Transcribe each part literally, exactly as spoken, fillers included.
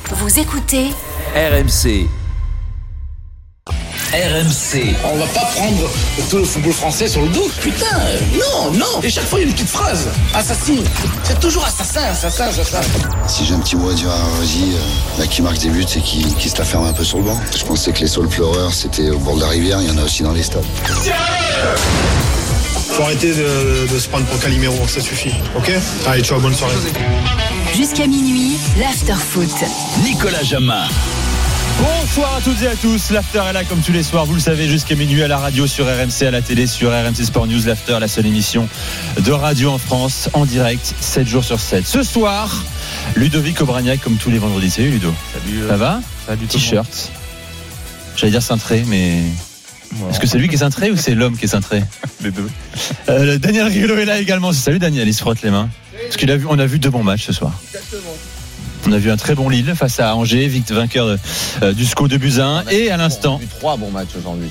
Vous écoutez R M C. R M C. On va pas prendre tout le football français sur le dos. Putain, non, non. Et chaque fois, il y a une petite phrase. Assassine. C'est toujours assassin, assassin, assassin. Si j'ai un petit mot à dire à Rosie, euh, là, qui marque des buts et qui, qui se la ferme un peu sur le banc. Je pensais que les saules pleureurs, c'était au bord de la rivière. Il y en a aussi dans les stades. Faut arrêter de, de se prendre pour Calimero, ça suffit. Ok ? Allez, ciao, bonne soirée. jusqu'à minuit, l'after-foot. Nicolas Jamin. Bonsoir à toutes et à tous, l'After est là comme tous les soirs, vous le savez, jusqu'à minuit à la radio, sur R M C, à la télé, sur R M C Sport News. L'After, la seule émission de radio en France, en direct, sept jours sur sept. Ce soir, Ludovic Obraniak, comme tous les vendredis. Salut Ludo. Salut. Euh, Ça va ? Salut. T-shirt. J'allais dire cintré, mais... Bon. Est-ce que c'est lui qui est cintré ou c'est l'homme qui est cintré ? Les deux. euh, Daniel Riolo est là également. Salut Daniel, il se frotte les mains. Parce qu'il a vu, on a vu deux bons matchs ce soir. Exactement. On a vu un très bon Lille face à Angers, vainqueur de, euh, du S C O de Buzyn. Et à l'instant. On a vu trois bons matchs aujourd'hui.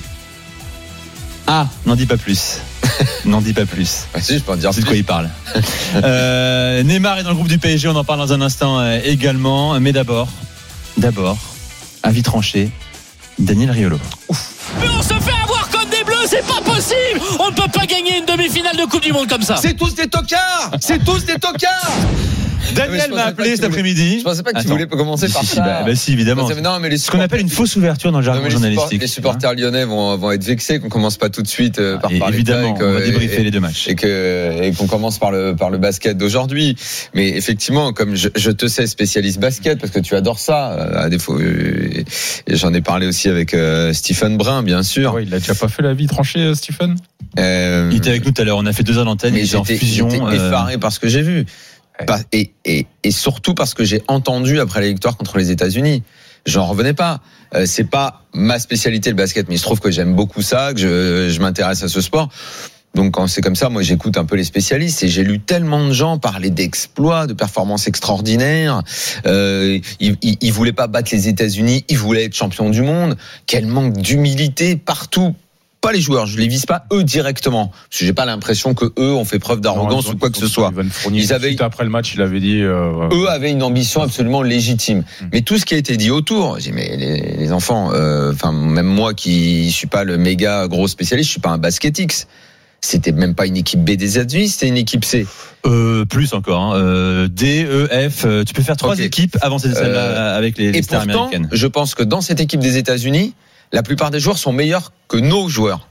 Ah, n'en dis pas plus. N'en dis pas plus. Ah, si, je peux en dire C'est plus. de quoi il parle. euh, Neymar est dans le groupe du P S G, on en parle dans un instant euh, également. Mais d'abord, d'abord, avis tranché, Daniel Riolo. Ouf. Mais on se fait avoir comme des bleus, c'est pas possible. On ne peut pas gagner une demi-finale de Coupe du Monde comme ça. C'est tous des tocards. C'est tous des tocards. Daniel m'a appelé cet après-midi. Je pensais pas que tu Attends. voulais commencer par si, ça. Bah, bah si, évidemment. Pensais, non, mais les ce qu'on appelle une fausse ouverture dans le jargon non, mais les journalistique. Support, les supporters lyonnais vont, vont être vexés qu'on commence pas tout de suite euh, par et parler évidemment, de ça. on va débriefer et, les deux matchs. Et, que, et qu'on commence par le, par le basket d'aujourd'hui. Mais effectivement, comme je, je te sais spécialiste basket, parce que tu adores ça, à défaut, et j'en ai parlé aussi avec euh, Stephen Brun, bien sûr. Ouais, il a déjà pas fait la vie tranchée, Stephen. Euh, il était avec nous tout à l'heure, on a fait deux heures d'antenne, mais il était en fusion. J'étais effaré euh... par ce que j'ai vu. Ouais. Et, et, et surtout parce que j'ai entendu après la victoire contre les États-Unis. J'en revenais pas. Euh, c'est pas ma spécialité le basket, mais il se trouve que j'aime beaucoup ça, que je, je m'intéresse à ce sport. Donc quand c'est comme ça, moi j'écoute un peu les spécialistes et j'ai lu tellement de gens parler d'exploits, de performances extraordinaires. Euh, ils, ils, ils voulaient pas battre les États-Unis, ils voulaient être champions du monde. Quel manque d'humilité partout. Pas les joueurs, je les vise pas eux directement, parce que j'ai pas l'impression que eux ont fait preuve d'arrogance non, ou quoi que ce soit. Ils avaient après le match, il avait dit euh, eux avaient une ambition absolument légitime. Mmh. Mais tout ce qui a été dit autour, j'ai dit mais les, les enfants, enfin euh, même moi qui suis pas le méga gros spécialiste, je suis pas un basket X. C'était même pas une équipe B des États-Unis, c'était une équipe C. Euh, plus encore, hein. euh, D, E, F. Euh, tu peux faire trois okay. équipes avant celle-là euh, avec les, les stars pourtant, américaines. Je pense que dans cette équipe des États-Unis, la plupart des joueurs sont meilleurs que nos joueurs.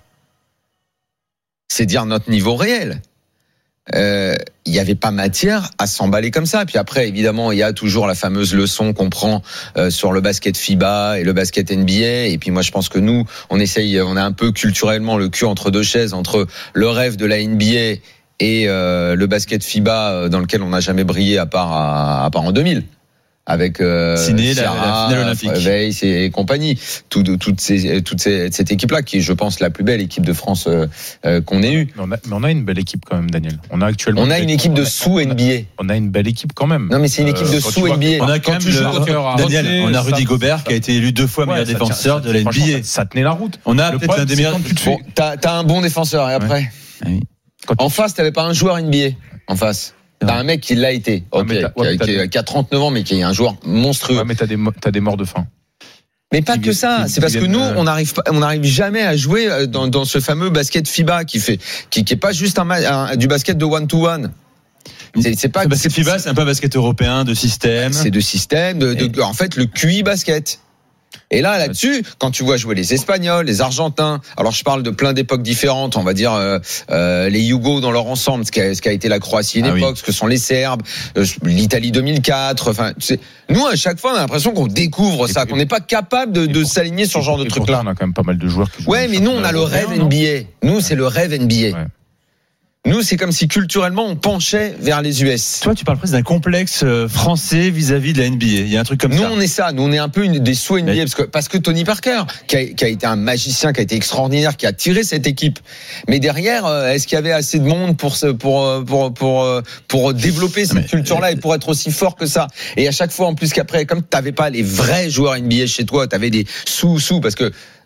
C'est dire notre niveau réel. Il euh, n'y avait pas matière à s'emballer comme ça. Puis après, évidemment, il y a toujours la fameuse leçon qu'on prend euh, sur le basket FIBA et le basket N B A. Et puis moi, je pense que nous, on essaye, on a un peu culturellement le cul entre deux chaises, entre le rêve de la N B A et euh, le basket FIBA dans lequel on n'a jamais brillé à part, à, à part en deux mille. Avec euh, Ciné, Sierra, la, la finale olympique, Weiss et compagnie, tout, de, toutes ces, toute ces, cette équipe-là, qui est, je pense, la plus belle équipe de France euh, euh, qu'on ait eue. Mais on, a, mais on a une belle équipe quand même, Daniel. On a actuellement. On a une équipe de sous N B A. On a une belle équipe quand même. Non, mais c'est une équipe de euh, sous N B A. On a quand, quand même le, Daniel, on a Rudy Gobert qui a été élu deux fois ouais, meilleur défenseur tient, de la N B A. Ça, ça tenait la route. On a le peut-être l'un des meilleurs. Bon, t'as, t'as un bon défenseur et après. Ouais. Oui. En face, t'avais pas un joueur N B A en face. T'as un mec qui l'a été, okay, ouais, ouais, qui, a, qui, qui a trente-neuf ans, mais qui est un joueur monstrueux. Ouais, mais t'as des, t'as des morts de faim. Mais pas que ça. C'est parce que nous, on n'arrive pas, on n'arrive jamais à jouer dans, dans ce fameux basket FIBA qui fait, qui, qui est pas juste un, un, du basket de one to one. C'est, c'est pas. Le basket FIBA, c'est un peu un basket européen de système. C'est de système, de, de, de en fait, le Q I basket. Et là, là-dessus, quand tu vois jouer les Espagnols, les Argentins, alors je parle de plein d'époques différentes, on va dire euh, euh, les Yougos dans leur ensemble, ce qu'a, ce qu'a été la Croatie une ah époque, oui. ce que sont les Serbes, euh, l'Italie deux mille quatre. Enfin, tu sais, nous à chaque fois, on a l'impression qu'on découvre et ça, puis, qu'on n'est pas capable de, de pour, s'aligner sur ce genre de truc-là. On a quand même pas mal de joueurs qui jouent. Ouais, mais nous, on a le rêve N B A. Nous, c'est le rêve N B A. Ouais. Nous, c'est comme si culturellement on penchait vers les U S. Toi, tu parles presque d'un complexe français vis-à-vis de la N B A. Il y a un truc comme nous, ça. Nous, on est ça. Nous, on est un peu une des sous N B A parce que, parce que Tony Parker, qui a, qui a été un magicien, qui a été extraordinaire, qui a tiré cette équipe. Mais derrière, est-ce qu'il y avait assez de monde pour ce, pour, pour, pour, pour développer cette mais, culture-là et pour être aussi fort que ça? Et à chaque fois, en plus qu'après, comme t'avais pas les vrais joueurs N B A chez toi, t'avais des sous-sous parce que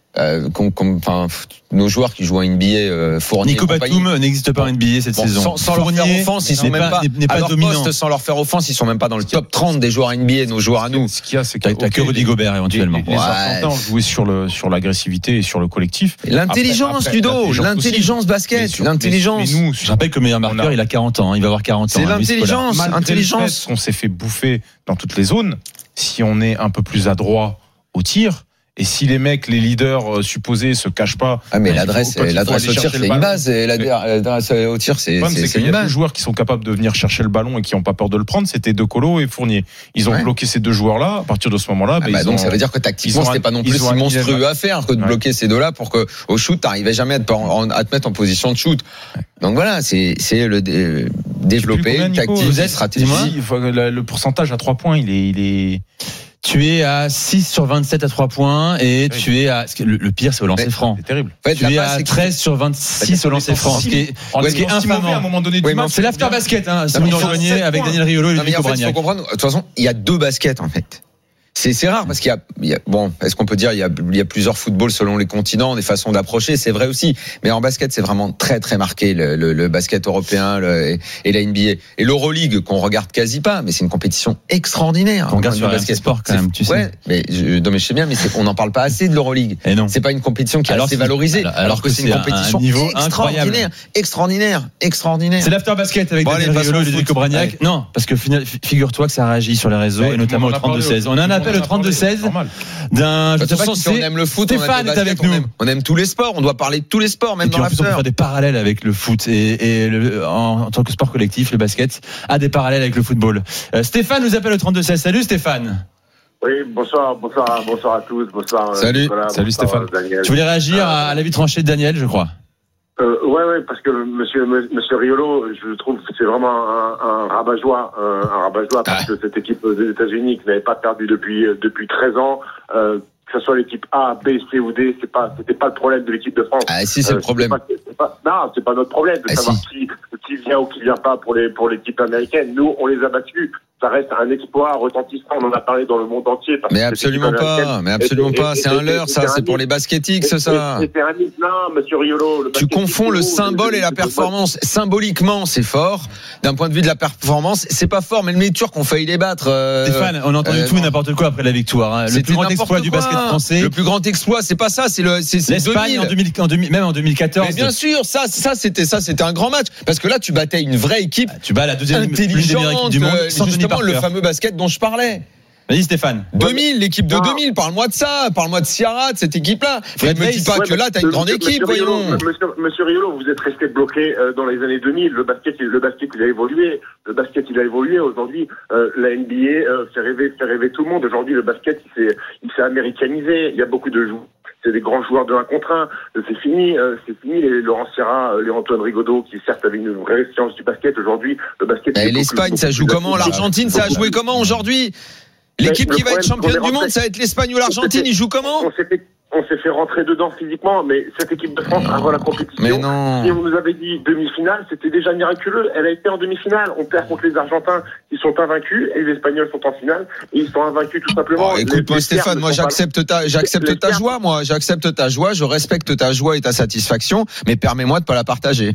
Euh, comme, comme, enfin, nos joueurs qui jouent en N B A, euh, Fournier. Nico Batum n'existe pas en N B A cette bon, saison. Sans, sans leur faire offense, ils sont même pas, pas, n'est pas à leur dominant. poste, sans leur faire offense, ils sont même pas dans le top trente des joueurs N B A, nos joueurs à nous. Ce qu'il y a, c'est que t'as, t'as que Rudy Gobert éventuellement. Les, les, les ouais. Argentins ont joué sur le sur l'agressivité et sur le collectif. Et l'intelligence, après, Ludo, après, l'intelligence aussi. basket, mais sur, l'intelligence. Mais, mais nous, je rappelle que le meilleur marqueur, a... il a quarante ans, hein, il va avoir quarante ans. C'est hein, l'intelligence, Malgré intelligence. Le fait qu'on s'est fait bouffer dans toutes les zones. Si on est un peu plus adroit au tir. Et si les mecs, les leaders euh, supposés se cachent pas. Ah, mais ben, l'adresse, faut, l'adresse au tir, c'est une base. Et l'adresse au tir, c'est, ouais, c'est, c'est, c'est qu'il une y a base. deux joueurs qui sont capables de venir chercher le ballon et qui n'ont pas peur de le prendre. C'était De Colo et Fournier. Ils ont ouais. bloqué ces deux joueurs-là. À partir de ce moment-là, ah ben, bah ils donc ont, ça veut dire que tactiquement, c'était pas non plus si monstrueux à faire que de ouais. bloquer ces deux-là pour que au shoot, t'arrivais jamais à te, à te mettre en position de shoot. Donc voilà, c'est, c'est le dé, développer une tactique, vous êtes stratégie. Le pourcentage à trois points, il est, il est. Tu es à six sur vingt-sept à trois points et oui. tu es à le, le pire c'est au lancer franc. C'est terrible. En fait, tu es à treize sur vingt-six au lancer franc, ce qui est, ce qui est infamant. À un moment donné, oui, c'est l'after basket hein, si vous nous rejoignez avec Daniel Riolo et Ludovic Obraniak. Il faut comprendre, de toute façon, il y a deux baskets en fait. C'est, c'est rare parce qu'il y a, il y a, bon, est-ce qu'on peut dire, il y a, il y a plusieurs footballs selon les continents, des façons d'approcher, c'est vrai aussi. Mais en basket, c'est vraiment très, très marqué, le, le, le basket européen le, et, et la N B A. Et l'Euroleague, qu'on regarde quasi pas, mais c'est une compétition extraordinaire. On regarde sur le basket sport quand même, tu sais. Ouais, mais je, non, mais je sais bien, mais c'est, on n'en parle pas assez de l'Euroleague. Et non. C'est pas une compétition qui est alors assez valorisée. Alors, alors que, que c'est une compétition un niveau extraordinaire, incroyable. extraordinaire, extraordinaire. C'est l'after basket avec bon, Daniel Riolo et Ludovic Obraniak. Non, parce que figure-toi que ça réagit sur les réseaux et notamment au trente-deux seize. On a un appel au trente-deux seize. D'un, je sais pas si on aime le foot, Stéphane est avec nous. On aime, on aime tous les sports. On doit parler de tous les sports, même et puis dans en plus, on peut l'after. faire des parallèles avec le foot et, et le, en, en tant que sport collectif, le basket a des parallèles avec le football. Euh, Stéphane nous appelle au trente-deux seize. Salut Stéphane. Oui, bonsoir, bonsoir, bonsoir à tous, bonsoir. Salut, Nicolas, salut bonsoir, Stéphane. Daniel. Tu voulais réagir à, à l'avis tranché de Daniel, je crois. Euh, ouais, ouais, parce que monsieur, monsieur Riolo, je trouve que c'est vraiment un, un rabat-joie, un, un rabat-joie parce ah. que cette équipe des États-Unis qui n'avait pas perdu depuis depuis treize ans, euh, que ce soit l'équipe A, B, C ou D, c'est pas, c'était pas le problème de l'équipe de France. Ah si, c'est euh, le problème. C'est pas, c'est pas, non, c'est pas notre problème de ah, savoir si. qui, qui vient ou qui vient pas pour les pour l'équipe américaine. Nous, on les a battus. Ça reste un exploit retentissant. On en a parlé dans le monde entier. Parce mais absolument pas. Mais absolument pas. C'est un leurre, ça. C'est pour les baskettiques, ça. C'est un mythe. Non, monsieur Riolo. Tu confonds le symbole et la performance. Symboliquement, c'est fort. D'un point de vue de la performance, c'est pas fort. Mais les Turcs ont failli les battre. Euh, Stéphane, on a entendu euh, tout et n'importe quoi après la victoire. Hein. Le plus grand exploit du basket français. Le plus grand exploit, c'est pas ça. C'est le. C'est, c'est l'Espagne en deux mille, en deux mille, même en deux mille quatorze. Mais bien sûr, ça, ça, c'était ça, c'était un grand match. Parce que là, tu battais une vraie équipe. Tu bats la deuxième intelligente du monde. Sans justement, le fameux basket dont je parlais. Vas-y Stéphane. deux mille, l'équipe de non. deux mille, parle-moi de ça, parle-moi de Ciara, de cette équipe-là. Ne me dis pas ouais, que là, t'as une grande équipe, monsieur voyons. Riolo, monsieur, monsieur Riolo, vous êtes resté bloqué euh, dans les années deux mille. Le basket, le basket, il a évolué. Le basket, il a évolué. Aujourd'hui, euh, la N B A euh, fait rêver, fait rêver tout le monde. Aujourd'hui, le basket, il s'est, il s'est américanisé. Il y a beaucoup de joueurs. C'est des grands joueurs de un contre un. C'est fini, euh, c'est fini. Les Laurent Sierra, les Antoine Rigaudot, qui certes avaient une vraie science du basket. Aujourd'hui, le basket. Et l'Espagne, ça joue comment? L'Argentine, ça a joué comment aujourd'hui? L'équipe qui va être championne du monde, ça va être l'Espagne ou l'Argentine. Ils jouent comment? On s'est fait, on s'est fait rentrer dedans physiquement, mais cette équipe de France, avant la compétition, mais non. si on nous avait dit demi-finale, c'était déjà miraculeux. Elle a été en demi-finale. On perd contre les Argentins, ils sont invaincus, et les Espagnols sont en finale, et ils sont invaincus tout simplement. Oh, écoute-moi Stéphane, moi j'accepte ta, j'accepte ta joie, moi j'accepte ta joie, je respecte ta joie et ta satisfaction, mais permets-moi de pas la partager.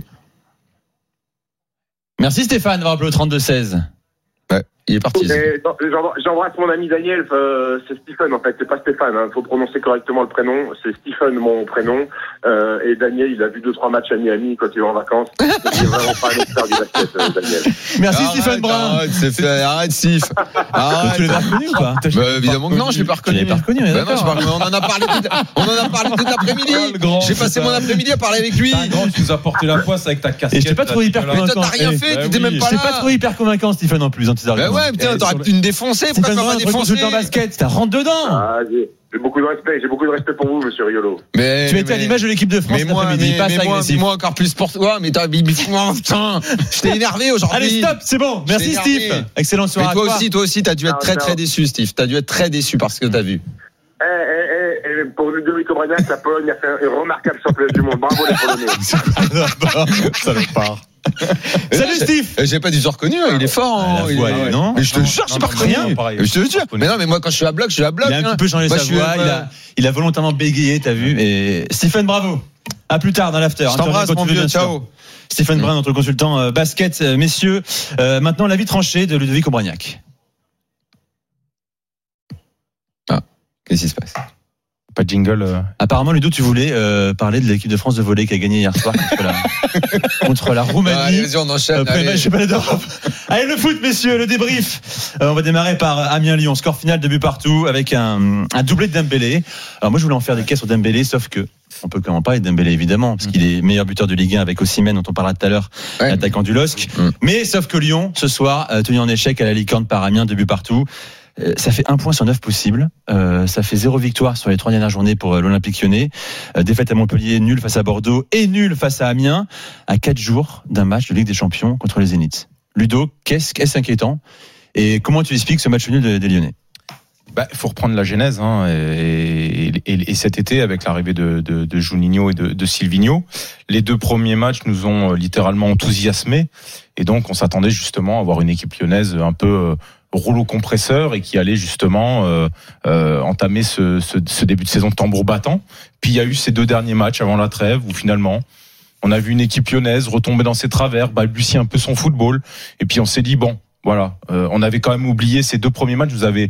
Merci Stéphane d'avoir appelé au trente-deux seize. Ouais, il est parti. J'embrasse mon ami Daniel, euh, c'est Stephen en fait, c'est pas Stéphane, il hein, faut prononcer correctement le prénom, c'est Stephen mon prénom, euh, et Daniel il a vu deux trois matchs à Miami quand il va en vacances, il est vraiment pas un expert du basket, euh, Daniel. Merci arrête, Stephen Brun. Arrête, c'est fait, arrête Steve. Arrête. Tu l'as pas reconnu ou pas? Bah, évidemment que non, je l'ai pas reconnu. Tu l'as pas reconnu, bah non, pas, on en a parlé tout, on en a parlé tout l'après-midi. Grand, j'ai passé mon après-midi à parler avec lui. Grand, tu nous as porté la poisse avec ta casquette. Et je t'ai pas trouvé hyper convaincant. Mais toi t'as rien fait, t'étais même pas là. Je t'ai pas trouvé hyper convaincant Stephen en plus dans tes arguments. Bah ouais, putain, t'aurais pu me défoncer, pourquoi tu m'as pas défoncé? Consultant basket, t'as rentre dedans. Ah, j'ai, j'ai beaucoup de respect, j'ai beaucoup de respect pour vous, monsieur Riolo. Mais, tu étais à l'image de l'équipe de France cet après-midi, pas agressif. Moi encore plus pour toi, mais t'as putain, je t'ai énervé aujourd'hui. Allez, stop, c'est bon. Merci Steve. Excellente soirée. Mais toi aussi, toi aussi, t'as dû être très très déçu, Steve. T'as dû être très déçu par ce que t'as vu. Eh, eh, eh, pour Ludovic Obraniak, la Pologne a fait un remarquable championnat du monde. Bravo les Polonais. Ça le part. Salut Steve. J'ai pas du tout reconnu, hein, il est fort. Ah, hein, la voix, il est- non. Mais je te Non, jure, non, j'ai pas non, reconnu. non, pareil. Je te jure. Mais non, mais moi quand je suis à bloc, je suis à bloc. Il a un hein. petit peu changé Moi, sa je suis, voix. euh, Il a, il a volontairement bégayé, t'as vu. Et Stephen, bravo. À plus tard dans l'after. Je t'embrasse, mon vieux. Ciao. Stephen Brun, notre consultant euh, basket, euh, messieurs. Euh, maintenant, l'avis tranché de Ludovic Obraniak. Qu'est-ce qui se passe? Pas de jingle. euh. Apparemment, Ludo, tu voulais euh, parler de l'équipe de France de volley qui a gagné hier soir contre la, contre la Roumanie. Allez, vas-y, on enchaîne. Euh, premier allez. match championnat d'Europe. Allez, le foot, messieurs, le débrief. Euh, on va démarrer par Amiens-Lyon. Score final, deux buts partout, avec un, un doublé de Dembélé. Alors moi, je voulais en faire des caisses sur Dembélé, sauf que on peut quand même parler de Dembélé, évidemment, parce qu'il est meilleur buteur de Ligue un avec Osimhen, dont on parlera tout à l'heure, Ouais. l'attaquant du L O S C. Mm. Mais sauf que Lyon, ce soir, euh, tenu en échec à la licorne par Amiens, deux buts partout. Euh, Ça fait un point sur neuf possible. Euh, ça fait zéro victoire sur les trois dernières journées pour euh, l'Olympique Lyonnais. Euh, défaite à Montpellier, nul face à Bordeaux et nul face à Amiens, à quatre jours d'un match de Ligue des Champions contre les Zénith. Ludo, qu'est-ce qu'est-ce inquiétant? Et comment tu expliques ce match nul des, des Lyonnais? Bah, faut reprendre la genèse, hein, et, et, et cet été, avec l'arrivée de, de, de Juninho et de, de Silvinho, les deux premiers matchs nous ont littéralement enthousiasmés, et donc on s'attendait justement à avoir une équipe lyonnaise un peu euh, rouleau compresseur et qui allait justement euh, euh, entamer ce, ce, ce début de saison de tambour battant. Puis il y a eu ces deux derniers matchs avant la trêve où finalement on a vu une équipe lyonnaise retomber dans ses travers, balbutier un peu son football, et puis on s'est dit bon. Voilà, euh, on avait quand même oublié ces deux premiers matchs. Vous avez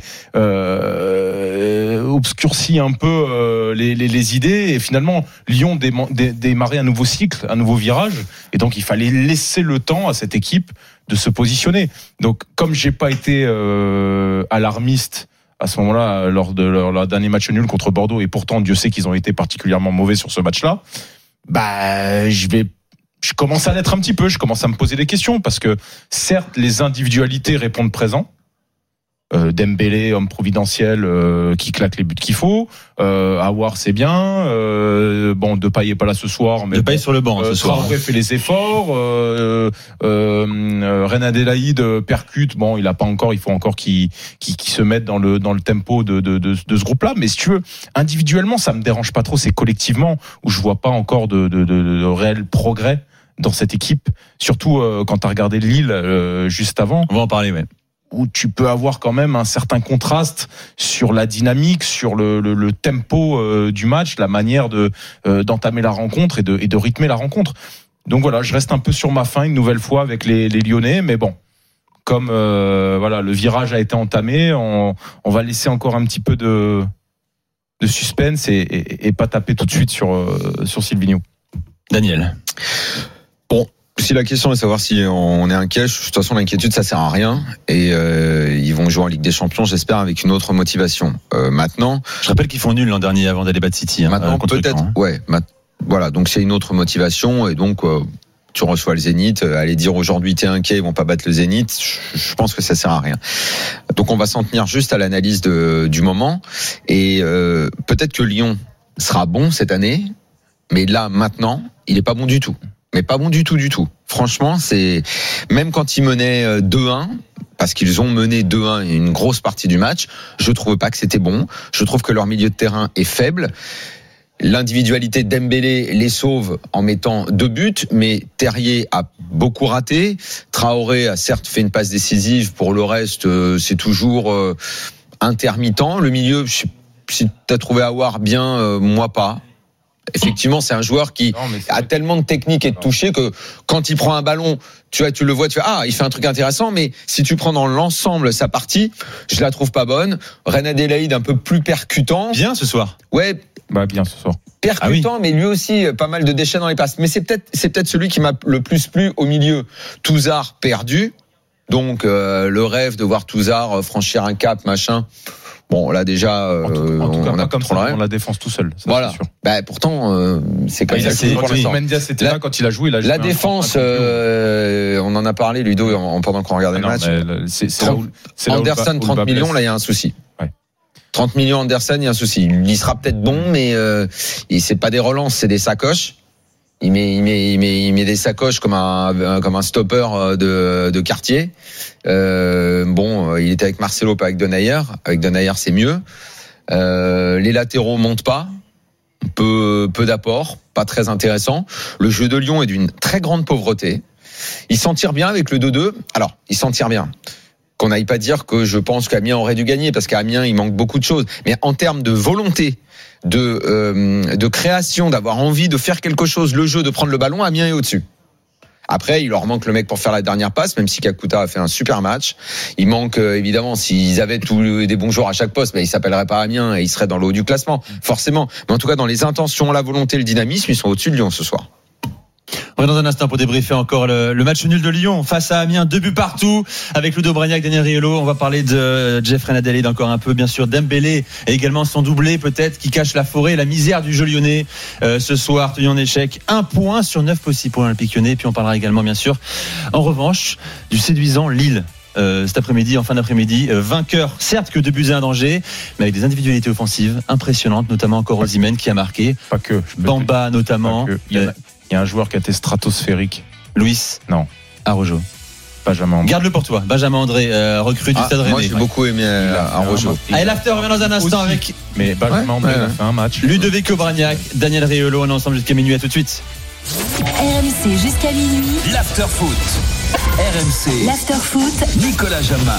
euh, obscurci un peu euh, les, les, les idées, et finalement Lyon déma- dé- démarrait un nouveau cycle, un nouveau virage, et donc il fallait laisser le temps à cette équipe de se positionner. Donc comme j'ai pas été euh, alarmiste à ce moment-là lors de leur, leur dernier match nul contre Bordeaux, et pourtant Dieu sait qu'ils ont été particulièrement mauvais sur ce match-là, bah je vais Je commence à l'être un petit peu, je commence à me poser des questions, parce que certes les individualités répondent présent. Euh, Dembélé, homme providentiel, euh, qui claque les buts qu'il faut. Euh, Aouar, c'est bien. Euh, bon, Depay est pas là ce soir, mais Depay sur le banc euh, ce soir. Traoré fait les efforts. Euh, euh, euh, Reine Adélaïde percute. Bon, il a pas encore. Il faut encore qu'il qu'il, qu'il se mette dans le dans le tempo de de de, de ce groupe-là. Mais si tu veux, individuellement, ça me dérange pas trop. C'est collectivement où je vois pas encore de de de, de réel progrès dans cette équipe. Surtout euh, quand tu as regardé Lille euh, juste avant. On va en parler, ouais. Où tu peux avoir quand même un certain contraste sur la dynamique, sur le, le, le tempo euh, du match, la manière de euh, d'entamer la rencontre et de, et de rythmer la rencontre. Donc voilà, je reste un peu sur ma faim une nouvelle fois avec les, les Lyonnais, mais bon, comme euh, voilà, le virage a été entamé, on, on va laisser encore un petit peu de, de suspense et, et, et pas taper tout de suite sur, euh, sur Silvinho. Daniel. Bon. Si la question est de savoir si on est inquiet, de toute façon l'inquiétude ça sert à rien, et euh, ils vont jouer en Ligue des Champions, j'espère, avec une autre motivation. Euh, maintenant, je rappelle qu'ils font nul l'an dernier avant d'aller battre City. Hein, maintenant contre peut-être, Caen, hein. ouais. Ma, voilà, donc c'est une autre motivation, et donc euh, tu reçois le Zénith. Euh, aller dire aujourd'hui t'es inquiet, ils vont pas battre le Zénith, je, je pense que ça sert à rien. Donc on va s'en tenir juste à l'analyse de, du moment, et euh, peut-être que Lyon sera bon cette année, mais là maintenant il est pas bon du tout. Mais pas bon du tout, du tout. Franchement, c'est même quand ils menaient deux un, parce qu'ils ont mené deux un une grosse partie du match, je trouve pas que c'était bon. Je trouve que leur milieu de terrain est faible. L'individualité de Dembélé les sauve en mettant deux buts, mais Terrier a beaucoup raté. Traoré a certes fait une passe décisive. Pour le reste, c'est toujours intermittent. Le milieu, si t'as trouvé Aouar bien, moi pas. Effectivement, c'est un joueur qui non, a tellement de technique et de toucher que quand il prend un ballon, tu vois, tu le vois, tu fais ah, il fait un truc intéressant. Mais si tu prends dans l'ensemble sa partie, je la trouve pas bonne. Reine Adélaïde un peu plus percutant. Bien ce soir. Ouais. Bah bien ce soir. Percutant, ah oui. Mais lui aussi pas mal de déchets dans les passes. Mais c'est peut-être, c'est peut-être celui qui m'a le plus plu au milieu. Touzard perdu, donc euh, le rêve de voir Touzard franchir un cap, machin. Bon, là déjà, euh, en tout, en tout cas, on a comme trop ça, on la défense tout seul. Ça, voilà. C'est sûr. Bah, pourtant, euh, c'est comme ah, ça. Pour l'instant. Mendias était là quand il a joué. Il a joué la défense, euh, on en a parlé, Ludo, en, pendant qu'on regardait ah le non, match. C'est, c'est où, c'est Anderson, trente millions, là, il y a un souci. Ouais. trente millions Anderson, il y a un souci. Il sera peut-être bon, mais euh, c'est pas des relances, c'est des sacoches. Il met, il met, il met, il met des sacoches comme un, comme un stopper de, de quartier. Euh, bon, il était avec Marcelo, pas avec Denayer. Avec Denayer, c'est mieux. Euh, les latéraux montent pas. Peu, peu d'apport, pas très intéressant. Le jeu de Lyon est d'une très grande pauvreté. Ils s'en tirent bien avec le deux deux. Alors, ils s'en tirent bien. Qu'on n'aille pas dire que je pense qu'Amiens aurait dû gagner, parce qu'à Amiens, il manque beaucoup de choses. Mais en termes de volonté, de, euh, de création, d'avoir envie de faire quelque chose, le jeu, de prendre le ballon, Amiens est au-dessus. Après, il leur manque le mec pour faire la dernière passe, même si Kakuta a fait un super match. Il manque, euh, évidemment, s'ils avaient tous des bons joueurs à chaque poste, mais ils s'appelleraient pas Amiens et ils seraient dans le haut du classement, forcément. Mais en tout cas, dans les intentions, la volonté, le dynamisme, ils sont au-dessus de Lyon ce soir. On est dans un instant pour débriefer encore le, le match nul de Lyon face à Amiens, deux buts partout avec Ludo Bragnac, Daniel Riolo. On va parler de Jeffrey Nadalid encore un peu, bien sûr, Dembélé et également son doublé peut-être qui cache la forêt, la misère du jeu lyonnais euh, ce soir, tenu en échec. Un point sur neuf possible pour l'Olympique Lyonnais. Et puis on parlera également, bien sûr, en revanche, du séduisant Lille. Euh, cet après-midi, en fin d'après-midi, euh, vainqueur, certes que deux buts à un danger, mais avec des individualités offensives impressionnantes, notamment encore Osimhen qui a marqué. Pas que. Bamba notamment. Il y, a, il y a un joueur qui a été stratosphérique. Louis. Non. Arrojo. Benjamin André. Garde-le pour toi. Benjamin André, euh, recrue du ah, Stade Rennais. Moi, j'ai ouais. beaucoup aimé euh, Arrojo. Allez, l'after revient dans un instant aussi. Avec. Mais Benjamin André ouais, ouais. a fait un match. Ludovic Obraniak, Daniel Riolo, on est ensemble jusqu'à minuit. À tout de suite. R M C jusqu'à minuit. L'after foot. R M C. L'after foot. Nicolas Jamin.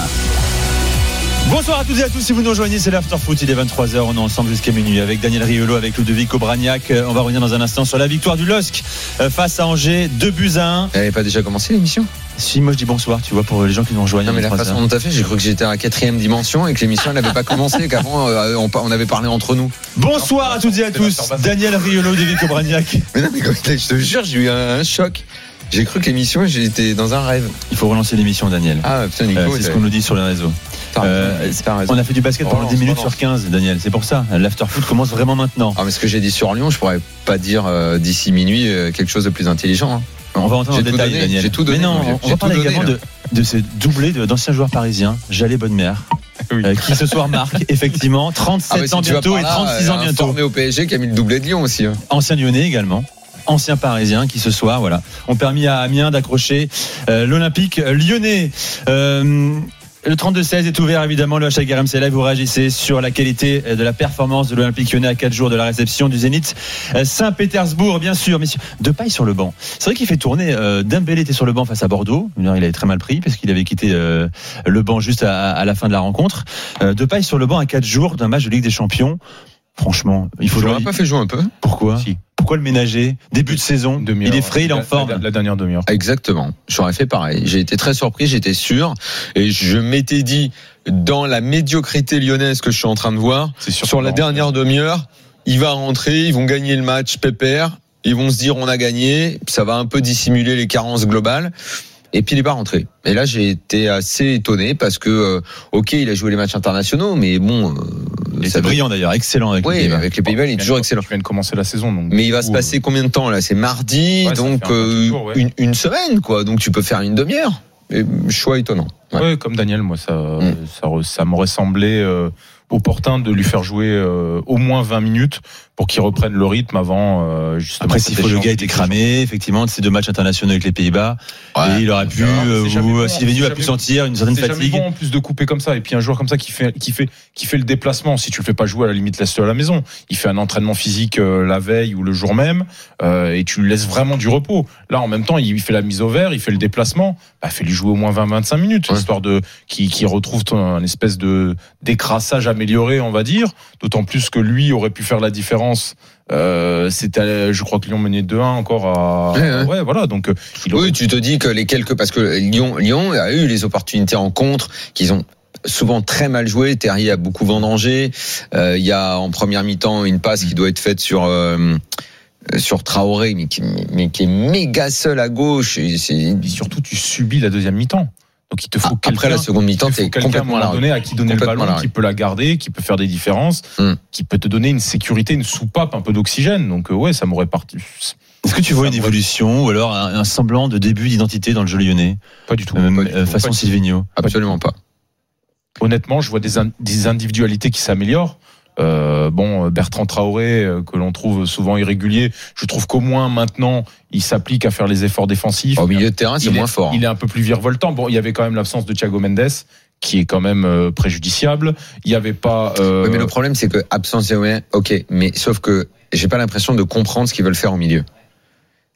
Bonsoir à toutes et à tous, si vous nous rejoignez, c'est l'After Foot, il est vingt-trois heures, on est ensemble jusqu'à minuit avec Daniel Riolo, avec Ludovic Obraniak. On va revenir dans un instant sur la victoire du L O S C face à Angers, deux buts à un. Elle n'avait pas déjà commencé l'émission ? Si, moi je dis bonsoir, tu vois, pour les gens qui nous rejoignent. Non, mais la façon heures. dont t'as fait, j'ai cru que j'étais à la quatrième dimension et que l'émission n'avait pas commencé, qu'avant euh, on, on avait parlé entre nous. Bonsoir à toutes et à tous, Daniel Riolo, Ludovic Obraniak. Mais non, mais comme, je te jure, j'ai eu un, un choc. J'ai cru que l'émission, j'étais dans un rêve. Il faut relancer l'émission, Daniel. Ah, putain, Nico. Euh, c'est ce qu'on nous dit sur les réseaux. Euh, on a fait du basket pendant dix minutes sur quinze, Daniel. C'est pour ça. L'after foot commence vraiment maintenant. Ah, mais ce que j'ai dit sur Lyon, je pourrais pas dire euh, d'ici minuit euh, quelque chose de plus intelligent. Hein. On va entrer dans le détail, donné, Daniel. J'ai tout donné. Mais non, j'ai, on j'ai va parler donné, également de, de ces doublés de, d'anciens joueurs parisiens, Jallet Bonnemer, oui. euh, qui ce soir marque effectivement trente-sept ah, si ans bientôt là, et trente-six ans bientôt. Formé au P S G qui a mis le doublé de Lyon aussi. Hein. Ancien Lyonnais également. Anciens Parisiens qui ce soir voilà, ont permis à Amiens d'accrocher euh, l'Olympique Lyonnais. Euh, Le trente-deux seize est ouvert évidemment, le hashtag R M C Live, vous réagissez sur la qualité de la performance de l'Olympique Lyonnais à quatre jours de la réception du Zénith Saint-Pétersbourg, bien sûr. Messieurs, Depay sur le banc. C'est vrai qu'il fait tourner, euh, Dembélé était sur le banc face à Bordeaux, il avait très mal pris parce qu'il avait quitté euh, le banc juste à, à la fin de la rencontre. Euh, Depay sur le banc à quatre jours d'un match de Ligue des Champions. Franchement, il faut. Je l'aurais pas fait jouer un peu. Pourquoi si. Pourquoi le ménager ? Début de saison, il est frais, il est en forme. La, la dernière demi-heure. Exactement. J'aurais fait pareil. J'ai été très surpris, j'étais sûr. Et je m'étais dit, dans la médiocrité lyonnaise que je suis en train de voir, sur la dernière demi-heure, il va rentrer, ils vont gagner le match pépère, ils vont se dire on a gagné, ça va un peu dissimuler les carences globales. Et puis il n'est pas rentré. Et là j'ai été assez étonné parce que euh, ok il a joué les matchs internationaux, mais bon. Euh, il était brillant d'ailleurs, excellent avec oui, les Pays-Bas. Avec les Pays-Bas, il est toujours excellent. Tu viens de commencer la saison, donc. Mais il va se passer combien de temps là ? C'est mardi, ouais, donc euh, jour, ouais. une, une semaine quoi. Donc tu peux faire une demi-heure. Et, choix étonnant. Ouais. ouais, comme Daniel, moi ça, mm. ça, ça m'aurait semblé euh, opportun de lui faire jouer euh, au moins vingt minutes pour qu'il reprenne le rythme avant euh, justement. Après s'il faut, le gars était cramé effectivement de ces deux matchs internationaux avec les Pays-Bas ouais, et il aurait pu euh, ou s'il est venu a pu sentir une certaine c'est fatigue. C'est bon en plus de couper comme ça et puis un joueur comme ça qui fait qui fait qui fait le déplacement, si tu le fais pas jouer à la limite laisse-le à la maison. Il fait un entraînement physique euh, la veille ou le jour même euh, et tu lui laisses vraiment du repos. Là en même temps, il fait la mise au vert, il fait le déplacement, bah fais lui jouer au moins vingt à vingt-cinq minutes ouais. histoire de qui qui retrouve un espèce de d'écrassage amélioré, on va dire, d'autant plus que lui aurait pu faire la différence. Euh, c'était, je crois que Lyon menait deux un encore à. Ouais, ouais. ouais voilà. Donc, il aurait... oui, tu te dis que les quelques, parce que Lyon, Lyon a eu les opportunités en contre, qu'ils ont souvent très mal joué. Terrier a beaucoup vendangé. Euh, il y a en première mi-temps une passe qui doit être faite sur. Euh, sur Traoré, mais qui, mais qui est méga seul à gauche. Et, c'est... et surtout, tu subis la deuxième mi-temps. Donc il te faut ah, après la seconde mi-temps, t'es complètement à donner à qui donner le ballon, qui peut la garder, qui peut faire des différences, mm. qui peut te donner une sécurité, une soupape, un peu d'oxygène. Donc ouais, ça m'aurait parti. Est-ce que tu vois une évolution ou alors un, un semblant de début d'identité dans le jeu lyonnais ? Pas du tout. Euh, pas du euh, tout. Façon Silvino ? Absolument pas. Honnêtement, je vois des, in- des individualités qui s'améliorent. Euh, bon, Bertrand Traoré, euh, que l'on trouve souvent irrégulier, je trouve qu'au moins maintenant, il s'applique à faire les efforts défensifs. Au milieu de terrain, c'est il moins est, fort. Il est un peu plus virevoltant. Bon, il y avait quand même l'absence de Thiago Mendes, qui est quand même euh, préjudiciable. Il y avait pas. Euh... Oui, mais le problème, c'est que absence, ok, mais sauf que j'ai pas l'impression de comprendre ce qu'ils veulent faire au milieu.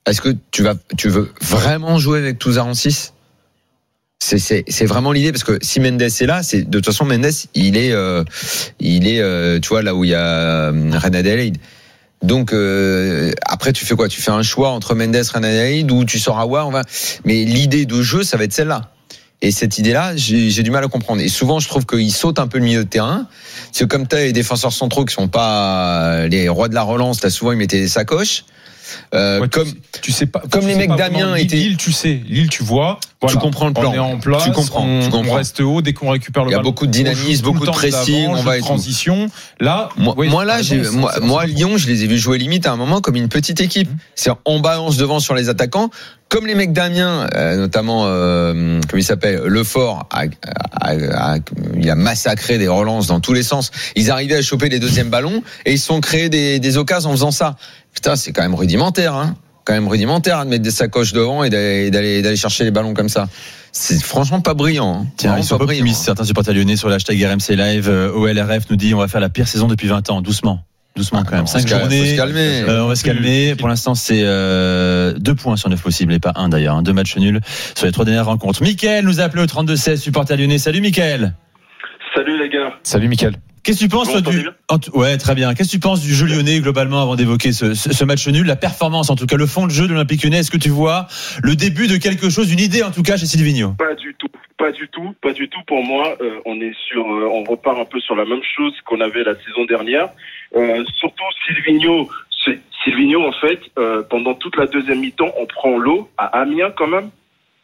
Est-ce que tu vas, tu veux vraiment jouer avec Touzard en six? C'est, c'est, c'est vraiment l'idée, parce que si Mendes est là, c'est, de toute façon, Mendes, il est, euh, il est, euh, tu vois, là où il y a euh, Reine Adelaide. Donc, euh, après, tu fais quoi? Tu fais un choix entre Mendes, Reine Adelaide, ou tu sors à War, on va, mais l'idée de jeu, ça va être celle-là. Et cette idée-là, j'ai, j'ai du mal à comprendre. Et souvent, je trouve qu'il saute un peu le milieu de terrain. Parce que comme tu as les défenseurs centraux qui sont pas les rois de la relance, là, souvent, ils mettaient des sacoches. Euh, ouais, comme, tu, tu sais pas, comme tu les sais mecs d'Amiens étaient. Lille, tu sais. Lille, tu vois. Voilà, tu comprends le plan. On est en place. Tu comprends. On, tu comprends. on reste haut dès qu'on récupère le ballon. Il y a beaucoup de dynamisme, beaucoup de pressing, on va être transition. Là, moi, ouais, moi là, j'ai, c'est, moi, c'est, moi, c'est, Lyon, je les ai vus jouer limite à un moment comme une petite équipe. Mmh. C'est on balance devant sur les attaquants, comme les mecs d'Amiens, euh, notamment, euh, comment il s'appelle, Lefort, a, a, a, il a massacré des relances dans tous les sens. Ils arrivaient à choper les deuxièmes ballons et ils se sont créés des, des occasions en faisant ça. Putain, c'est quand même rudimentaire, hein. Quand même rudimentaire de mettre des sacoches devant et d'aller, d'aller, d'aller chercher les ballons comme ça. C'est franchement pas brillant. Hein. Tiens, ils sont pas optimistes, certains supporters lyonnais sur le hashtag R M C Live. Euh, O L R F nous dit on va faire la pire saison depuis vingt ans, doucement. Doucement quand même. Cinq journées. Se calmer. Euh, on va se calmer. Pour l'instant, c'est euh, deux points sur neuf possibles et pas un d'ailleurs. Hein. Deux matchs nuls sur les trois dernières rencontres. Mickaël nous a appelé au trente-deux seize, supporter lyonnais. Salut Mickaël. Salut les gars. Salut Mickaël. Qu'est-ce que tu penses toi, du ouais très bien. Qu'est-ce que tu penses du jeu lyonnais globalement avant d'évoquer ce, ce, ce match nul, la performance en tout cas, le fond de jeu de l'Olympique Lyonnais? Est-ce que tu vois le début de quelque chose, une idée en tout cas chez Silvino? Pas du tout, pas du tout, pas du tout. Pour moi, euh, on est sur, euh, on repart un peu sur la même chose qu'on avait la saison dernière. Euh, surtout Silvino, c'est, Silvino en fait, euh, pendant toute la deuxième mi-temps, on prend l'eau à Amiens quand même.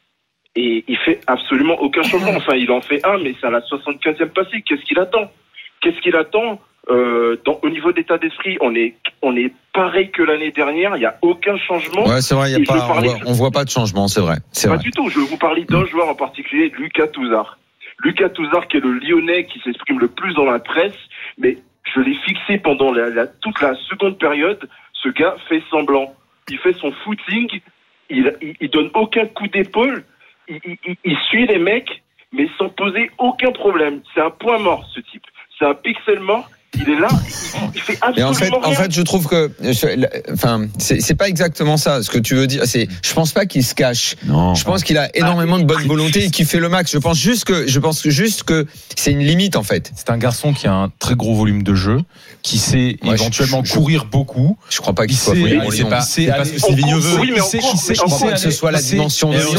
Et il fait absolument aucun changement. Enfin, il en fait un, mais c'est à la soixante-quinzième passée. Qu'est-ce qu'il attend? Qu'est-ce qu'il attend euh, dans, au niveau d'état d'esprit? On est, on est pareil que l'année dernière. Il n'y a aucun changement. Ouais, c'est vrai. Il y a pas, on, voit, on voit pas de changement. C'est vrai. C'est pas vrai. du tout. Je vais vous parler d'un joueur en particulier, Lucas Touzard. Lucas Touzard, qui est le Lyonnais qui s'exprime le plus dans la presse, mais je l'ai fixé pendant la, la, toute la seconde période. Ce gars fait semblant. Il fait son footing. Il, il, il donne aucun coup d'épaule. Il, il, il suit les mecs, mais sans poser aucun problème. C'est un point mort, ce type. C'est un pixel mort. Il est là, il, il fait absolument en fait, rien. En fait, je trouve que, enfin, c'est, c'est pas exactement ça. Ce que tu veux dire, c'est, je pense pas qu'il se cache. Non. Je pense qu'il a énormément ah, de bonne volonté et qu'il fait le max. Je pense juste que, je pense juste que c'est une limite en fait. C'est un garçon qui a un très gros volume de jeu, qui sait ouais, éventuellement je, je, courir beaucoup. Je crois pas qu'il il soit. Sait, oui, il sait pas. C'est pas ce que Silvino veut. Oui, mais on je crois pas que ce soit la dimension de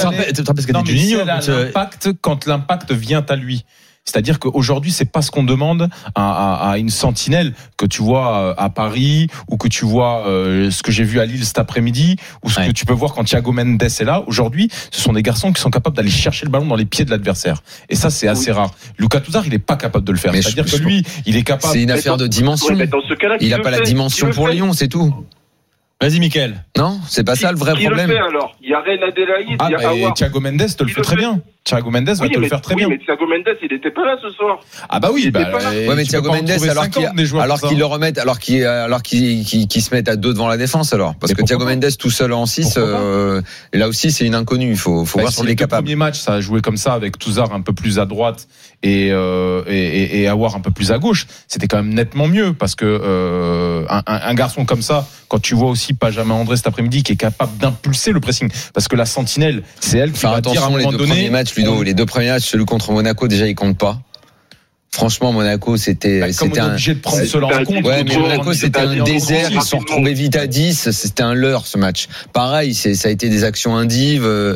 jeu. L'impact quand l'impact vient à lui. C'est-à-dire qu'aujourd'hui, c'est pas ce qu'on demande à, à, à une sentinelle que tu vois à Paris ou que tu vois euh, ce que j'ai vu à Lille cet après-midi ou ce ouais. que tu peux voir quand Thiago Mendes est là. Aujourd'hui, ce sont des garçons qui sont capables d'aller chercher le ballon dans les pieds de l'adversaire. Et ça, c'est assez oui. rare. Lucas Touzard, il est pas capable de le faire. Mais C'est-à-dire je, que lui, il est capable. C'est une affaire de dimension. Ouais, dans ce cas-là, il a pas fait, la dimension pour Lyon, c'est tout. Vas-y, Mickaël. Non, c'est pas qui, ça le vrai qui problème. Le fait, alors il y a Reine Adelaide, ah, il y a Aouar. Thiago Mendes te le fait très bien. Thiago Mendes va oui, te mais, le faire très oui, bien. mais Thiago Mendes, il n'était pas là ce soir. Ah bah oui, bah, ouais, mais Thiago Mendes, alors qu'il, alors qu'il le remette, alors qu'il, alors qu'il, qu'il, qu'il se mette à deux devant la défense, alors. Parce mais que Thiago pas? Mendes tout seul en six, euh, là aussi, c'est une inconnue. Il faut, faut bah, voir s'il est capable. Le premier match, ça a joué comme ça avec Touzard un peu plus à droite et, euh, et, et, et Aouar un peu plus à gauche. C'était quand même nettement mieux parce que, euh, un, un garçon comme ça, quand tu vois aussi Benjamin André cet après-midi qui est capable d'impulser le pressing, parce que la sentinelle, c'est elle qui Faire va dire à un moment donné. Les deux donné, premiers matchs, Ludo, les deux premiers matchs, celui contre Monaco, déjà, il compte pas. Franchement, Monaco, c'était, bah, c'était un. Obligé de prendre cela en compte. Ouais, mais Monaco, c'était un désert. Ils se sont retrouvés vite à dix. C'était un leurre, ce match. Pareil, c'est, ça a été des actions indives. Euh,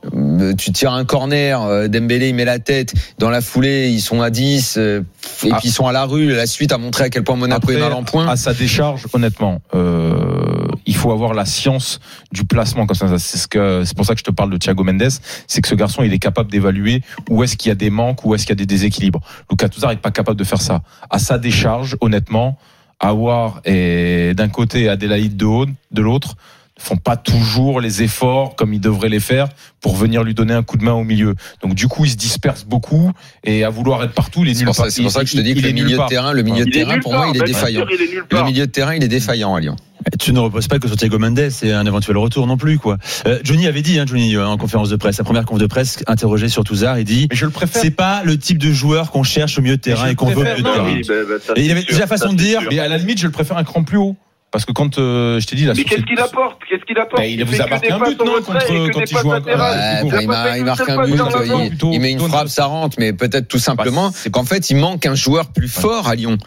tu tires un corner, euh, Dembélé, il met la tête. Dans la foulée, ils sont à dix. Euh, et ah. puis ils sont à la rue. La suite a montré à quel point Monaco Après, est mal en point. À sa décharge, honnêtement, euh, il faut avoir la science du placement comme ça. C'est ce que, c'est pour ça que je te parle de Thiago Mendes. C'est que ce garçon, il est capable d'évaluer où est-ce qu'il y a des manques, où est-ce qu'il y a des déséquilibres. Lucas Touzard n'est pas capable de faire ça. À sa décharge, honnêtement, Aouar est d'un côté et Adelaide de, haut, de l'autre ne font pas toujours les efforts comme ils devraient les faire pour venir lui donner un coup de main au milieu. Donc du coup, il se disperse beaucoup et à vouloir être partout, il est c'est nul pour ça, C'est pour ça que je te dis que le milieu de terrain, le milieu de terrain, pour moi, il est défaillant. Le milieu de terrain, il est défaillant à Lyon. Tu ne reposes pas que sur Thiago Mendes et un éventuel retour non plus, quoi. Euh, Johnny avait dit, hein, Johnny, en conférence de presse, sa première conférence de presse, interrogé sur Touzard, il dit, mais je le préfère. C'est pas le type de joueur qu'on cherche au milieu de terrain et qu'on veut au milieu de terrain. Oui, bah, bah, et il avait déjà la façon de dire, mais à la limite, je le préfère un cran plus haut. Parce que quand euh, je t'ai dit la Mais qu'est-ce qu'il apporte Qu'est-ce qu'il apporte bah, il vous a marqué un but, non, contre quand il joue un il, mar- il marque un but, il, plutôt, il met une frappe, ça rentre, mais peut-être tout simplement bah, qu'en fait il manque un joueur plus fort à Lyon.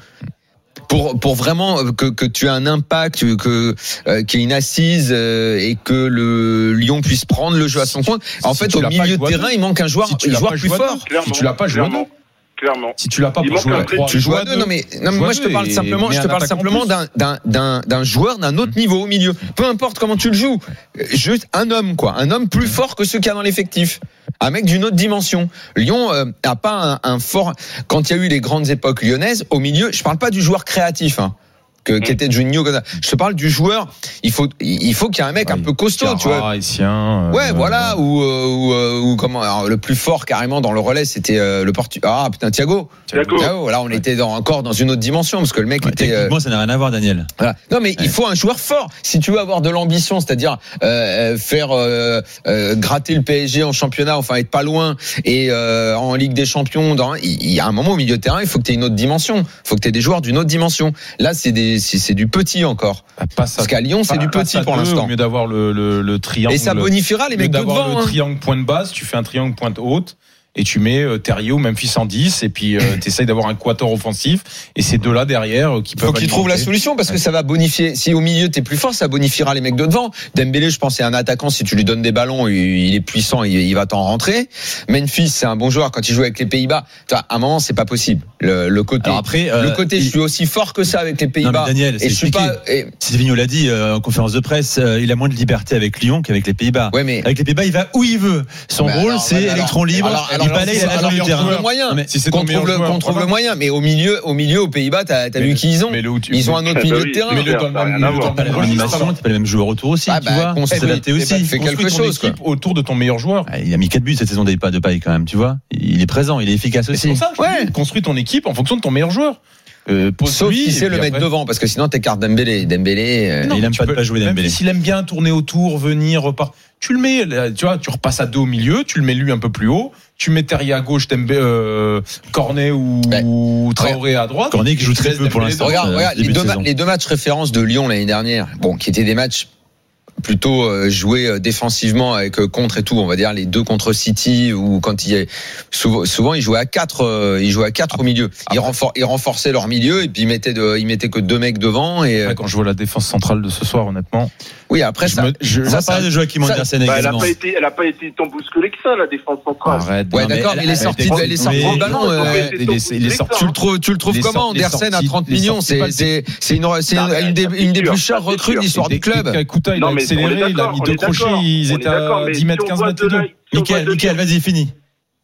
Pour, pour vraiment que, que tu aies un impact, que euh, qu'il y ait une assise euh, et que le Lyon puisse prendre le jeu à son compte. En si fait, au milieu de terrain, il manque un joueur, si un joueur plus fort. Si tu l'as pas joué, clairement. Si tu l'as pas pour jouer à trois, tu joues à deux. Non mais, non mais moi je te parle simplement, je te parle simplement d'un, d'un, d'un, d'un joueur d'un autre niveau au milieu. Peu importe comment tu le joues, juste un homme quoi, un homme plus fort que ceux qu'il y a dans l'effectif. Un mec d'une autre dimension. Lyon euh, a pas un, un fort. Quand il y a eu les grandes époques lyonnaises, au milieu, je parle pas du joueur créatif. Hein. Que, qui était Juninho. Je te parle du joueur. Il faut, il faut qu'il y ait un mec ouais, un peu costaud, Cara, tu vois. Haïtien, euh, ouais, euh, voilà. Ou, ou, ou comment. Alors, le plus fort carrément dans le relais, c'était euh, le Portugais. Ah putain, Thiago. Thiago. Thiago. Là, on ouais. était dans, encore dans une autre dimension parce que le mec ouais, était. Techniquement, euh... ça n'a rien à voir, Daniel. Voilà. Non, mais ouais. il faut un joueur fort. Si tu veux avoir de l'ambition, c'est-à-dire euh, faire euh, euh, gratter le P S G en championnat, enfin être pas loin, et euh, en Ligue des Champions, dans, il y a un moment au milieu de terrain, il faut que tu aies une autre dimension. Il faut que tu aies des joueurs d'une autre dimension. Là, c'est des, c'est, c'est du petit encore. Parce qu'à Lyon, c'est du petit pour l'instant. Au mieux d'avoir le, le, le triangle. Et ça bonifiera les mecs de devant. D'avoir le triangle pointe basse, tu fais un triangle pointe haute. Et tu mets euh, Terrier ou Memphis en dix et puis euh, t'essayes d'avoir un quator offensif et ces deux-là derrière euh, qui peuvent. Faut qu'ils trouvent la solution parce que ça va bonifier. Si au milieu t'es plus fort, ça bonifiera les mecs de devant. Dembélé, je pense, c'est un attaquant. Si tu lui donnes des ballons, il, il est puissant, il, il va t'en rentrer. Memphis, c'est un bon joueur quand il joue avec les Pays-Bas. Tu vois, à un moment, c'est pas possible. Le, le côté, alors après, euh, le côté, il... je suis aussi fort que ça avec les Pays-Bas. Non, mais Daniel, et je suis pas. Et... Silvino l'a dit euh, en conférence de presse, euh, il a moins de liberté avec Lyon qu'avec les Pays-Bas. Ouais, mais avec les Pays-Bas, il va où il veut. Son mais rôle, alors, c'est alors, électron libre. Alors, alors, il balaye la zone du terrain. Le moyen. Mais si c'est qu'on trouve le, joueur, qu'on trouve voilà. le moyen, mais au milieu, au milieu, aux Pays-Bas, t'as, t'as vu qui ils ont. Tu, ils ont un autre milieu de terrain. Mais le dans le même animation, t'as pas les mêmes joueurs autour aussi, ah tu bah, vois. On s'adapter aussi. Il fait quelque chose, quoi. Autour de ton meilleur joueur. Ah, il a mis quatre buts cette saison des pas de paille quand même, tu vois. Il est présent, il est efficace aussi. C'est pour ça, ouais. Construis ton équipe en fonction de ton meilleur joueur. Euh, Sauf lui, si c'est le mettre après... devant, parce que sinon t'écartes Dembélé. Dembélé, euh... non, il aime pas peux, de pas jouer Dembélé. S'il aime bien tourner autour, venir, repart. Tu le mets, tu vois, tu repasses à deux au milieu, tu le mets lui un peu plus haut, tu mets Terrier à gauche, Dembélé, euh, Cornet ou ouais. Traoré à droite. Cornet qui joue très peu pour l'instant. Regarde, euh, regarde les, deux ma- les deux matchs références de Lyon l'année dernière, bon, qui étaient des matchs plutôt euh, joués euh, défensivement avec euh, contre et tout, on va dire les deux contre City ou quand il est souvent, souvent ils jouaient à quatre, euh, ils jouaient à quatre ah, au milieu. Ils, renfor- ils renforçaient leur milieu et puis ils mettaient de, ils mettaient que deux mecs devant et après, quand je vois la défense centrale de ce soir, honnêtement. Oui, après je ça, me, je, ça, ça, ça de Joachim Andersen bah, elle a pas été, elle a pas été tant bousculée que ça la défense centrale. Arrête, ouais, non, d'accord, mais, mais les sorties, de, les sorties de ballon, euh, les sorties. Tu le trouves, tu le trouves comment Andersen à trente millions, c'est, c'est, c'est une, c'est une des, une des plus chères recrues de l'histoire du club. Écoute, il a accéléré, il a mis deux crochets, ils étaient à dix mètres, quinze mètres deux. Mickaël, Mickaël, vas-y, fini.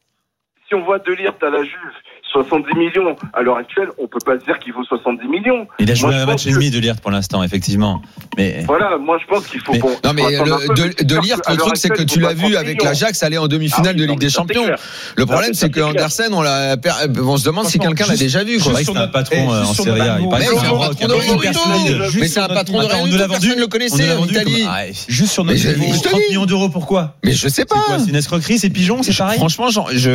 Si on voit De Ligt à la Juve, soixante-dix millions. À l'heure actuelle, on peut pas se dire qu'il vaut soixante-dix millions. Il a joué moi, un match et demi de Ligt pour l'instant, effectivement. Mais voilà, moi je pense qu'il faut. Mais, bon, non mais le, de, de Ligt, le truc c'est que tu l'as vu avec l'Ajax aller en demi-finale ah, de Ligue des Champions. Le problème c'est que Andersen, on l'a, on se demande si quelqu'un l'a déjà vu. C'est vrai que c'est un patron en Serie A. Mais c'est un patron de Real. Personne ne le connaissait en Italie. Juste sur notre niveau. trente millions d'euros, pourquoi? Mais je sais pas. C'est une escroquerie, c'est pigeon, c'est pareil. Franchement,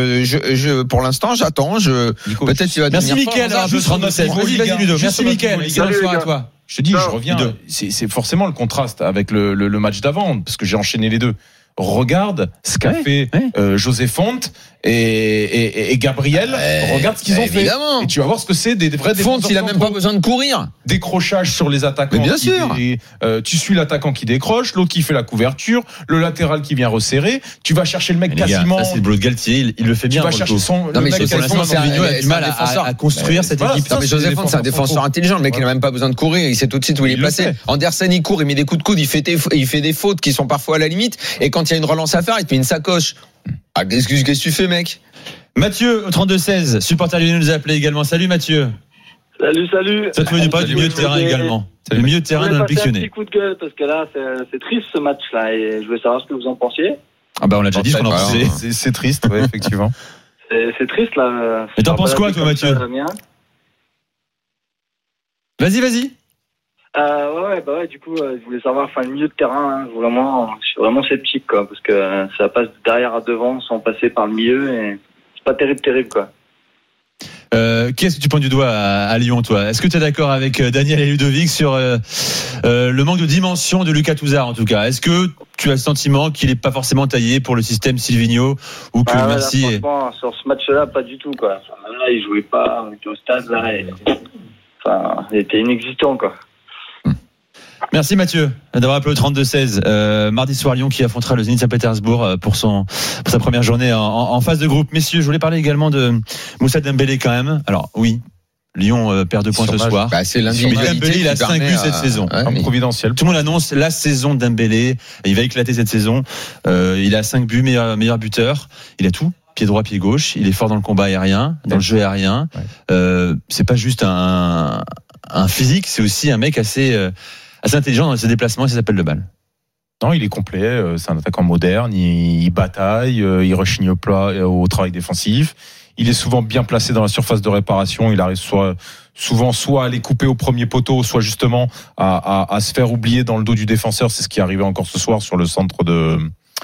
je, pour l'instant, j'attends. Je peut-être qu'il va devenir. Merci Mickaël, vas-y, vas-y Ludo. Merci Mickaël. Excellente soirée à toi. Je te dis, je reviens. C'est, c'est forcément le contraste avec le, le, le match d'avant, parce que j'ai enchaîné les deux. Regarde ce qu'a ouais, fait ouais. Euh, José Font et, et, et Gabriel. Euh, Regarde ce qu'ils ont évidemment. fait. Et tu vas voir ce que c'est des, des vrais Font, il a même pas besoin de courir. Décrochage sur les attaquants. Mais bien sûr. Dé, euh, tu suis l'attaquant qui décroche, l'autre qui fait la couverture, le latéral qui vient resserrer. Tu vas chercher le mec quasiment. Gars, ça, c'est le boulot de Galtier. Il, il le fait bien. Tu vas chercher son. Non, mais José Font, c'est a du mal à construire cette équipe. Non, mais José Font, c'est un défenseur intelligent. Le mec, il a même pas besoin de courir. Il sait tout de suite où il est placé. Andersen, il court, il met des coups de coude, il fait il fait des fautes qui sont parfois à la limite. Et quand il y a une relance à faire, il te met une sacoche. Ah, qu'est-ce que tu fais, mec? Mathieu, au trente-deux seize, supporter lyonnais nous a appelé également. Salut Mathieu. Salut, salut. Ça te veut pas du milieu de terrain également. C'est le milieu de terrain de l'Olympique Lyonnais. Un petit coup de gueule parce que là, c'est, c'est triste ce match-là et je voulais savoir ce que vous en pensiez. Ah bah on l'a déjà dit ce qu'on en pensait. C'est, c'est triste, ouais, effectivement. C'est, c'est triste là. Et t'en penses quoi, toi, Mathieu? Vas-y, vas-y. Euh, ouais, ouais, bah ouais, du coup, euh, je voulais savoir, enfin, le milieu de terrain, hein, vraiment, je suis vraiment sceptique, quoi, parce que euh, ça passe derrière à devant sans passer par le milieu et c'est pas terrible, terrible, quoi. Euh, qui est-ce que tu pointes du doigt à, à Lyon, toi? Est-ce que tu es d'accord avec Daniel et Ludovic sur euh, euh, le manque de dimension de Lucas Touzard, en tout cas? Est-ce que tu as le sentiment qu'il n'est pas forcément taillé pour le système Silvino, ou que Ah ouais, merci là, est... franchement, sur ce match-là, pas du tout, quoi. Enfin, là, il jouait pas, on était au stade, là, et... enfin, il était inexistant, quoi. Merci Mathieu d'avoir appelé au trente-deux seize. Euh, mardi soir, Lyon qui affrontera le Zénith Saint-Pétersbourg pour son pour sa première journée en, en phase de groupe. Messieurs, je voulais parler également de Moussa Dembélé quand même. Alors oui, Lyon euh, perd deux points ce soir. Bah, c'est l'individualité. Dembélé, il a cinq buts cette à... saison. Ouais, mais... providentiel. Tout le monde annonce la saison de Dembélé. Il va éclater cette saison. Euh, il a cinq buts, meilleur, meilleur buteur. Il a tout. Pied droit, pied gauche. Il est fort dans le combat aérien, dans ouais. le jeu aérien. Ouais. Euh, c'est pas juste un, un physique, c'est aussi un mec assez, euh, assez intelligent dans ses déplacements et ses appels de balles. Non, il est complet. C'est un attaquant moderne. Il, il bataille. Il rechigne au, plat, au travail défensif. Il est souvent bien placé dans la surface de réparation. Il arrive soit, souvent soit à les couper au premier poteau, soit justement à, à, à se faire oublier dans le dos du défenseur. C'est ce qui est arrivé encore ce soir sur le centre de,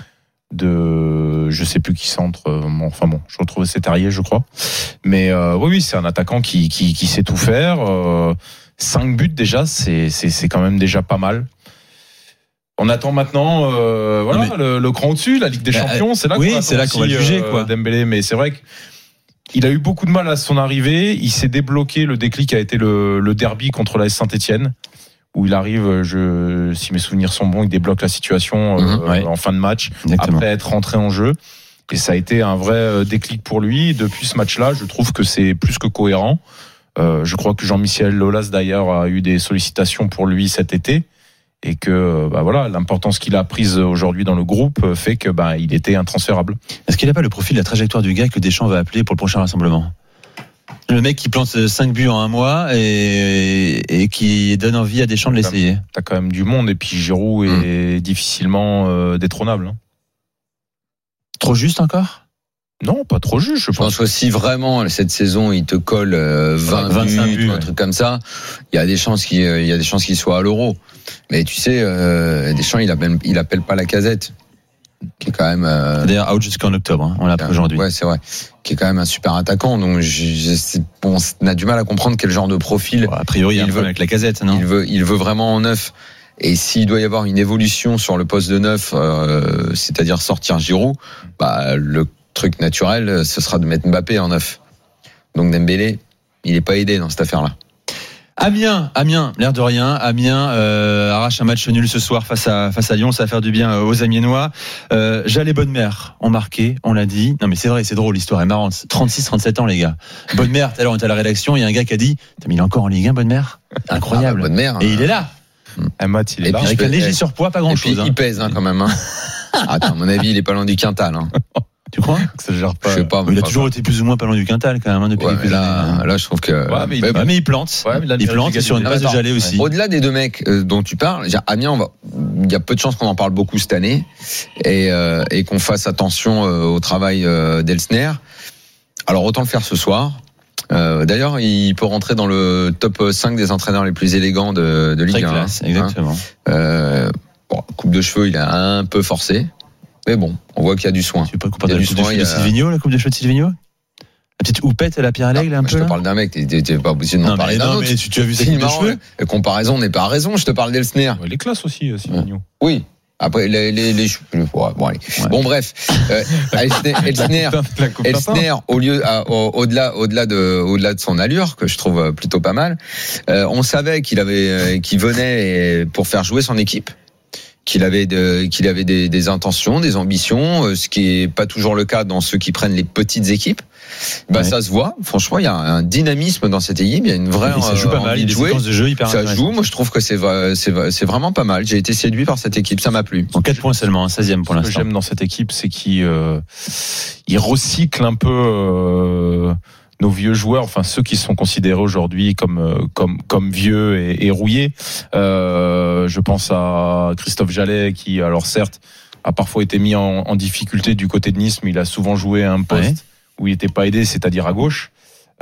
de, je sais plus qui centre. Enfin bon, je retrouve c'est Terrier, je crois. Mais euh, oui, oui, c'est un attaquant qui, qui, qui sait tout faire. Euh, cinq buts déjà, c'est, c'est, c'est quand même déjà pas mal. On attend maintenant, euh, voilà, mais... le, le cran au-dessus, la Ligue des bah, Champions. C'est là oui, qu'on c'est là qu'on va le juger, quoi. Dembélé, mais c'est vrai que il a eu beaucoup de mal à son arrivée. Il s'est débloqué. Le déclic a été le, le derby contre la Saint-Etienne, où il arrive, je, si mes souvenirs sont bons, il débloque la situation euh, mmh, ouais. en fin de match, exactement. Après être rentré en jeu. Et ça a été un vrai déclic pour lui. Depuis ce match-là, je trouve que c'est plus que cohérent. Euh, je crois que Jean-Michel Aulas, d'ailleurs, a eu des sollicitations pour lui cet été. Et que bah voilà, l'importance qu'il a prise aujourd'hui dans le groupe fait que bah il était intransférable. Est-ce qu'il n'a pas le profil, la trajectoire du gars que Deschamps va appeler pour le prochain rassemblement? Le mec qui plante cinq buts en un mois et, et qui donne envie à Deschamps de l'essayer. T'as quand même du monde et puis Giroud est mmh. difficilement euh, détrônable. Hein. Trop juste encore? Non, pas trop juste. Je, je pense que si vraiment cette saison il te colle vingt, vingt-cinq buts, buts, un ouais. truc comme ça, il y a des chances qu'il il y a des chances qu'il soit à l'Euro. Mais tu sais, euh, Deschamps il appelle il appelle pas Lacazette, qui est quand même. Euh, D'ailleurs out jusqu'en octobre, hein, on l'a appris aujourd'hui. Ouais, c'est vrai. Qui est quand même un super attaquant. Donc je, je, bon, on a du mal à comprendre quel genre de profil. Bon, a priori, il y a un problème avec Lacazette, non? Il veut, il veut vraiment en neuf. Et s'il doit y avoir une évolution sur le poste de neuf, euh, c'est-à-dire sortir Giroud, bah le truc naturel, ce sera de mettre Mbappé en neuf. Donc Dembélé, il n'est pas aidé dans cette affaire-là. Amiens, Amiens, l'air de rien. Amiens euh, arrache un match nul ce soir face à face à Lyon. Ça va faire du bien aux Amiénois. Euh, Jallet Bonnemère ont marqué, on l'a dit. Non mais c'est vrai, c'est drôle, l'histoire est marrante. trente-six trente-sept ans les gars. Bonnemère, tout à l'heure on était à la rédaction, il y a un gars qui a dit, mais il est encore en Ligue un, Bonnemère. Incroyable. Ah, Bonnemère. Et il est là. Amat, il est et là. Avec un léger surpoids, pas grand-chose. Et puis, hein. Il pèse hein, quand même. Hein. Attends, à mon avis, il est pas loin du quintal. Hein. Tu crois? Ça gère pas. Je sais pas. Il a pas toujours pas. été plus ou moins pas loin du quintal quand même hein, depuis ouais, quelques là, années. Là, je trouve que. Ouais, mais, il, mais, bah, mais il plante. Ouais, mais il plante et sur une base de Jallet aussi. Ouais. Au-delà des deux mecs euh, dont tu parles, Amiens, on va... il y a peu de chances qu'on en parle beaucoup cette année et, euh, et qu'on fasse attention euh, au travail euh, d'Elsner. Alors autant le faire ce soir. Euh, d'ailleurs, il peut rentrer dans le top cinq des entraîneurs les plus élégants de, de Ligue Très un. Classe, exactement. Hein. Euh, bon, coupe de cheveux, il a un peu forcé. Mais bon, on voit qu'il y a du soin. Tu veux pas comparer la coupe de cheveux de Silvino, la coupe de cheveux de Silvino? La petite houppette à la Pierre Allègre, un peu. Je te parle d'un mec, t'es, t'es pas obligé de m'en parler d'un autre. Mais tu, tu as vu sa coupe de cheveux? La comparaison n'est pas raison, je te parle d'Elsner. Ouais, les classes aussi, Silvino. Ouais. Oui. Après, les, les, les, ouais, bon, allez. Ouais. Bon, bref. Euh, Elsner, Elsner, Elsner, au lieu, à, au, au-delà, au-delà de, au-delà de son allure, que je trouve plutôt pas mal, euh, on savait qu'il avait, qu'il venait pour faire jouer son équipe. Qu'il avait, de, qu'il avait des, des intentions, des ambitions, ce qui est pas toujours le cas dans ceux qui prennent les petites équipes. Bah, ouais. Ça se voit. Franchement, il y a un dynamisme dans cette équipe. Il y a une vraie ça joue pas mal. Il y a des séquences de jeu hyper Ça joue. Moi, je trouve que c'est, c'est, c'est vraiment pas mal. J'ai été séduit par cette équipe. Ça m'a plu. En quatre points seulement, un seizième pour l'instant. Ce que j'aime dans cette équipe, c'est qu'il euh, il recycle un peu euh, nos vieux joueurs, enfin ceux qui sont considérés aujourd'hui comme comme comme vieux et, et rouillés. Euh, je pense à Christophe Jallet qui, alors certes, a parfois été mis en, en difficulté du côté de Nice, mais il a souvent joué à un poste ouais. où il n'était pas aidé, c'est-à-dire à gauche.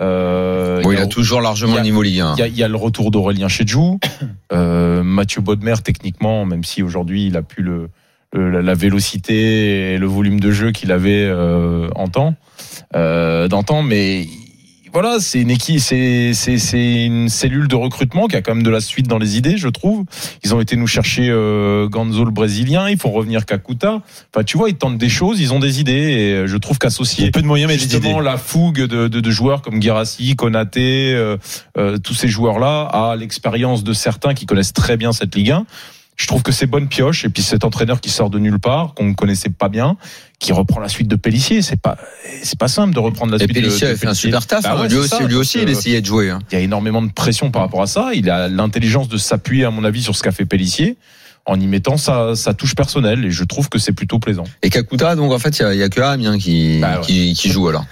Euh, bon, il, il a, a toujours largement le niveau Ligue un. Il y a, il y a le retour d'Aurélien Chedjou, euh, Mathieu Bodmer techniquement, même si aujourd'hui il a plus le, le la vélocité et le volume de jeu qu'il avait euh, en temps, euh, d'antan, mais voilà, c'est une équipe, c'est, c'est, c'est une cellule de recrutement qui a quand même de la suite dans les idées, je trouve. Ils ont été nous chercher euh, Ganzo le brésilien, ils font revenir Kakuta. Enfin, tu vois, ils tentent des choses, ils ont des idées, et je trouve qu'associer peu de moyens, mais justement la fougue de, de, de joueurs comme Guirassy, Konaté, euh, euh, tous ces joueurs-là, à l'expérience de certains qui connaissent très bien cette Ligue un. Je trouve que c'est bonne pioche, et puis cet entraîneur qui sort de nulle part, qu'on ne connaissait pas bien, qui reprend la suite de Pélissier, c'est pas, c'est pas simple de reprendre la et suite Pélissier de, de a fait un Pélissier. super taf, Bah hein. ouais, lui c'est aussi, ça. lui aussi, Donc, il essayait de jouer. Hein. Il y a énormément de pression par rapport à ça. Il a l'intelligence de s'appuyer, à mon avis, sur ce qu'a fait Pélissier, en y mettant sa, sa touche personnelle, et je trouve que c'est plutôt plaisant. Et Kakuta, donc en fait, il y a, il y a que Amiens qui, bah ouais. qui, qui joue alors.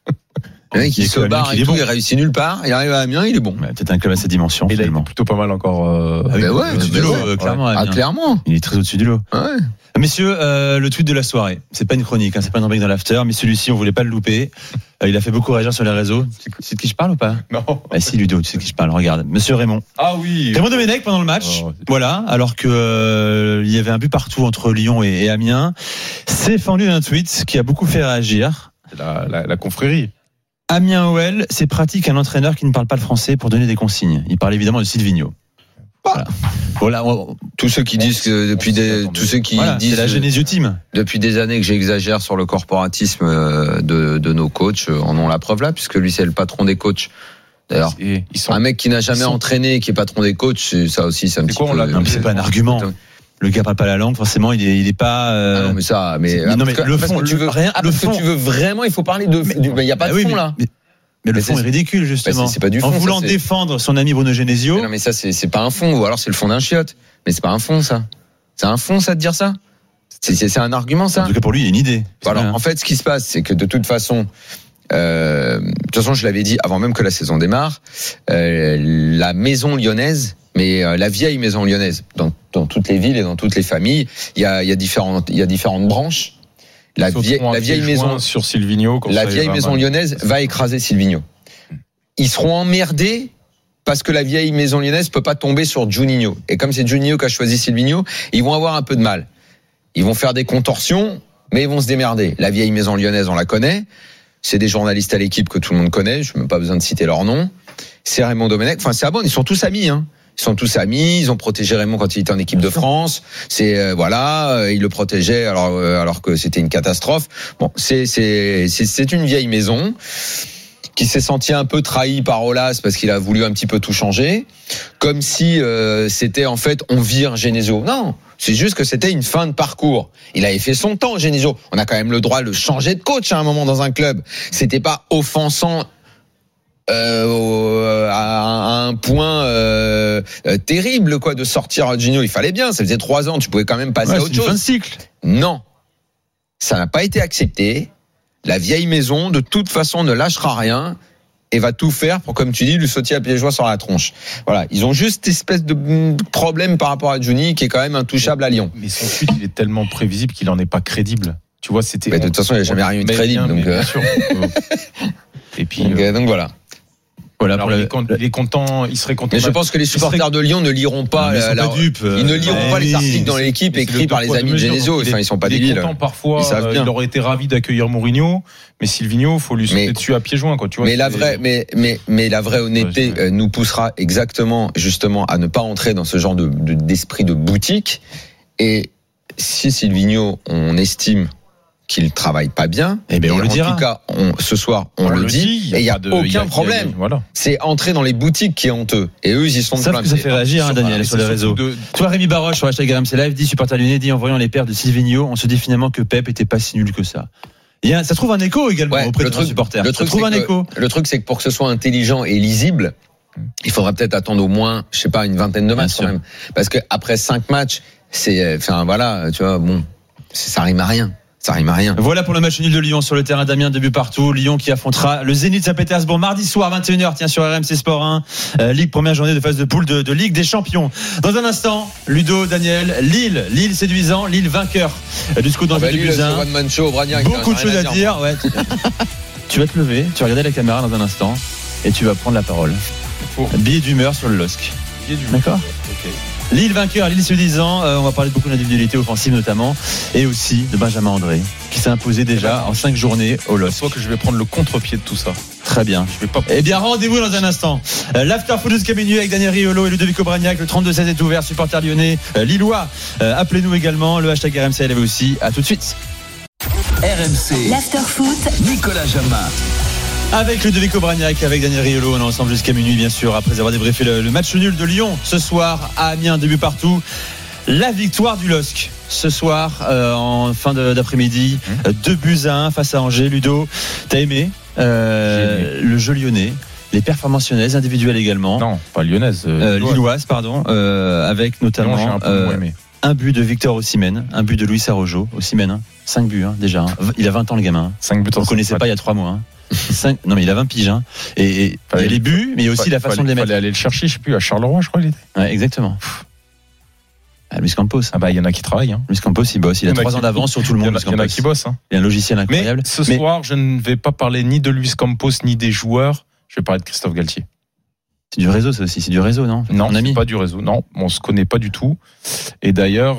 Le mec, il se barre et tout, bon. Il réussit nulle part, il arrive à Amiens, il est bon. Ouais, peut-être un club à sa dimension. Et là, il est plutôt pas mal encore. Euh, ah, bah ouais, au-dessus du lot, euh, clairement. Ah, clairement. Il est très au-dessus du lot. Ouais. Messieurs, euh, le tweet de la soirée, c'est pas une chronique, hein, c'est pas une rubrique dans l'after, mais celui-ci, on voulait pas le louper. Euh, il a fait beaucoup réagir sur les réseaux. Tu sais de qui je parle ou pas? Non. Bah si, Ludo, tu sais de qui je parle. Regarde, Monsieur Raymond. Ah oui. Raymond Domenech pendant le match. Oh, voilà, alors que euh, il y avait un but partout entre Lyon et, et Amiens, s'est fendu d'un tweet qui a beaucoup fait réagir. C'est la, la, la confrérie. Amiens O L, c'est pratique un entraîneur qui ne parle pas le français pour donner des consignes. Il parle évidemment de Silvino. Voilà. Voilà. On... Tous ceux qui disent que depuis des, tous ceux qui voilà, disent c'est la Genesio Team. Depuis des années que j'exagère sur le corporatisme de, de nos coachs, en ont la preuve là, puisque lui c'est le patron des coachs. D'ailleurs, ils sont, un mec qui n'a jamais sont... entraîné, qui est patron des coachs, ça aussi, c'est un petit quoi, peu. Non, c'est pas un argument. Le gars parle pas la langue, forcément, il est, il est pas. Euh... Ah non, mais ça, mais, mais non, mais que, le fond, que tu veux, rien, ah, le parce fond. que tu veux vraiment, il faut parler de. Il n'y a pas bah de oui, fond mais, là. Mais, mais le mais fond est, est ridicule justement. Bah c'est, c'est pas du fond, en voulant ça, défendre son ami Bruno Genesio. Mais non, mais ça, c'est, c'est pas un fond, ou alors c'est le fond d'un chiotte. Mais c'est pas un fond, ça. C'est un fond, ça, de dire ça. C'est, c'est, c'est un argument, ça. En tout cas, pour lui, il y a une idée. Alors, en fait, ce qui se passe, c'est que de toute façon. Euh, de toute façon, je l'avais dit avant même que la saison démarre, euh, la maison lyonnaise, mais euh, la vieille maison lyonnaise, dans, dans toutes les villes et dans toutes les familles, il y a, il y a différentes, il y a différentes branches. La vieille, la vieille maison sur Silvino, la vieille maison mal. lyonnaise va écraser Silvino. Ils seront emmerdés parce que la vieille maison lyonnaise peut pas tomber sur Juninho. Et comme c'est Juninho qui a choisi Silvino, ils vont avoir un peu de mal. Ils vont faire des contorsions, mais ils vont se démerder. La vieille maison lyonnaise, on la connaît. C'est des journalistes à l'équipe que tout le monde connaît. Je n'ai même pas besoin de citer leur nom. C'est Raymond Domenech. Enfin, c'est à bon. Ils sont tous amis, hein. Ils sont tous amis. Ils ont protégé Raymond quand il était en équipe de France. C'est euh, voilà, euh, ils le protégeaient alors euh, alors que c'était une catastrophe. Bon, c'est c'est c'est c'est une vieille maison qui s'est senti un peu trahi par Aulas parce qu'il a voulu un petit peu tout changer, comme si euh, c'était en fait on vire Genesio. Non, c'est juste que c'était une fin de parcours. Il avait fait son temps, Genesio. On a quand même le droit de changer de coach à un moment dans un club. C'était pas offensant euh, à un point euh, terrible quoi de sortir Genesio. Il fallait bien. Ça faisait trois ans. Tu pouvais quand même passer ouais, à autre chose. Fin de cycle. Non, ça n'a pas été accepté. La vieille maison, de toute façon, ne lâchera rien et va tout faire pour, comme tu dis, lui sauter à pieds joints sur la tronche. Voilà, ils ont juste espèce de problème par rapport à Juni qui est quand même intouchable à Lyon. Mais son tweet, il est tellement prévisible qu'il en est pas crédible. Tu vois, c'était. Mais de toute façon, il n'y a jamais rien eu de crédible. Bien, donc, bien sûr. Et puis. Donc, euh, donc voilà. Voilà, alors, il, est con, il est content, il serait content. Mais je pense que les supporters serait... de Lyon ne liront pas, non, la, pas dupes, ils ne liront euh, pas oui, les articles dans l'équipe écrits par les amis de Genesio. Enfin, ils sont pas débiles. Il est content parfois. Ils savent bien. Il aurait été ravi d'accueillir Mourinho, mais Silvino, faut lui sauter dessus à pieds joints, quoi. Tu vois. Mais la vraie, mais mais mais la vraie honnêteté ouais, nous poussera exactement, justement, à ne pas entrer dans ce genre de, de d'esprit de boutique. Et si Silvino, on estime qu'il travaille pas bien, eh ben on le en dira. tout cas, on, ce soir, on, on le, le dit, dit et il y a, a aucun a, problème. A, voilà. C'est entrer dans les boutiques qui est honteux. Et eux, ils y sont de plein. Ça, ça fait réagir, hein, Daniel, ah, sur les réseaux. De... Toi, Rémi Baroche, sur hashtag R M C Live, dit supporter lyonnais, dit en voyant les paires de Silvino, on se dit finalement que Pep était pas si nul que ça. Il y a, ça trouve un écho également ouais, auprès de nos supporters. Le truc, ça trouve un que, écho. Le truc, c'est que pour que ce soit intelligent et lisible, il faudra peut-être attendre au moins, je sais pas, une vingtaine de matchs quand même. Parce que après cinq matchs, c'est, enfin voilà, tu vois, bon, ça rime à rien. Ça rime à rien. Voilà pour le match nul de Lyon sur le terrain d'Amiens, deux buts partout. Lyon qui affrontera le Zénith Saint-Pétersbourg mardi soir vingt et une heures, tiens, sur R M C Sport un. Euh, Ligue, première journée de phase de poule de, de Ligue des Champions. Dans un instant, Ludo, Daniel, Lille, Lille séduisant, Lille vainqueur du SCO d'Angers de Buzyn. Beaucoup de choses à dire. Ouais. Tu vas te lever, tu vas regarder la caméra dans un instant et tu vas prendre la parole. Billet d'humeur sur le L O S C. Billet d'humeur. D'accord. Ok. Lille vainqueur, Lille se disant, euh, on va parler de beaucoup d'individualité offensive notamment, et aussi de Benjamin André, qui s'est imposé déjà en cinq journées au L O S C. Je crois que je vais prendre le contre-pied de tout ça. Très bien. Je vais pas. Eh bien, rendez-vous dans un instant. Euh, L'after foot jusqu'à minuit avec Daniel Riolo et Ludovico Bragnac. Le trente-deux seize est ouvert. Supporter lyonnais, euh, lillois. Euh, appelez-nous également. Le hashtag R M C est aussi. À tout de suite. R M C. L'after foot. Nicolas Jamin. Avec Ludovico Bragnac, avec Daniel Riolo, on est ensemble jusqu'à minuit, bien sûr, après avoir débriefé le, le match nul de Lyon ce soir à Amiens, début partout. La victoire du L O S C ce soir euh, en fin de, d'après-midi, mmh. deux buts à un face à Angers. Ludo, t'as aimé, euh, aimé le jeu lyonnais, les performances lyonnaises individuelles également. Non, pas lyonnaise, euh, euh, lilloise, pardon, euh, avec notamment Lyon, un, euh, un but de Victor Osimhen, un but de Luis Araujo. Osimhen, hein, cinq buts hein, déjà. Hein. Il a vingt ans le gamin. Hein. cinq buts. On ne connaissait pas il y a trois mois. Hein. cinq Non mais il a vingt piges hein. et, et il y a les buts mais il y a aussi la façon fallait, de les mettre. Il fallait aller le chercher, je sais plus, à Charleroi je crois il était. Ouais, exactement. Ah, Luis Campos. Ah bah il y en a qui travaillent. Hein. Luis Campos il bosse, il, il a trois ans d'avance sur tout le monde. Il y en a qui bossent. Hein. Il y a un logiciel incroyable. Mais ce mais... soir je ne vais pas parler ni de Luis Campos ni des joueurs. Je vais parler de Christophe Galtier. C'est du réseau, ça aussi. C'est du réseau, non? Non, c'est pas du réseau. Non, on se connaît pas du tout. Et d'ailleurs,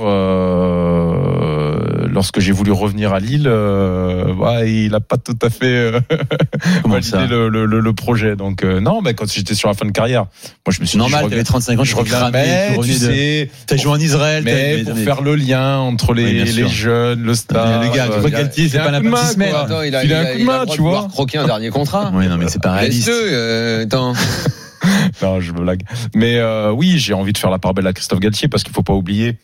euh, lorsque j'ai voulu revenir à Lille, euh, ouais, il a pas tout à fait euh, validé le, le, le, le projet. Donc euh, non, mais quand j'étais sur la fin de carrière, moi je me suis normal. dit, T'avais trente-cinq ans, je reviens. Mais tu sais, t'as joué en Israël, mais pour faire le lien entre les, oui, les jeunes, le staff. Le gars, tu vois Galtier, c'est pas la partie semaine. Il a un coup de main, tu vois. Croquer un dernier contrat. Oui, non, mais c'est pas réaliste. Attends. Non, je me blague. Mais euh, oui, j'ai envie de faire la part belle à Christophe Galtier parce qu'il faut pas oublier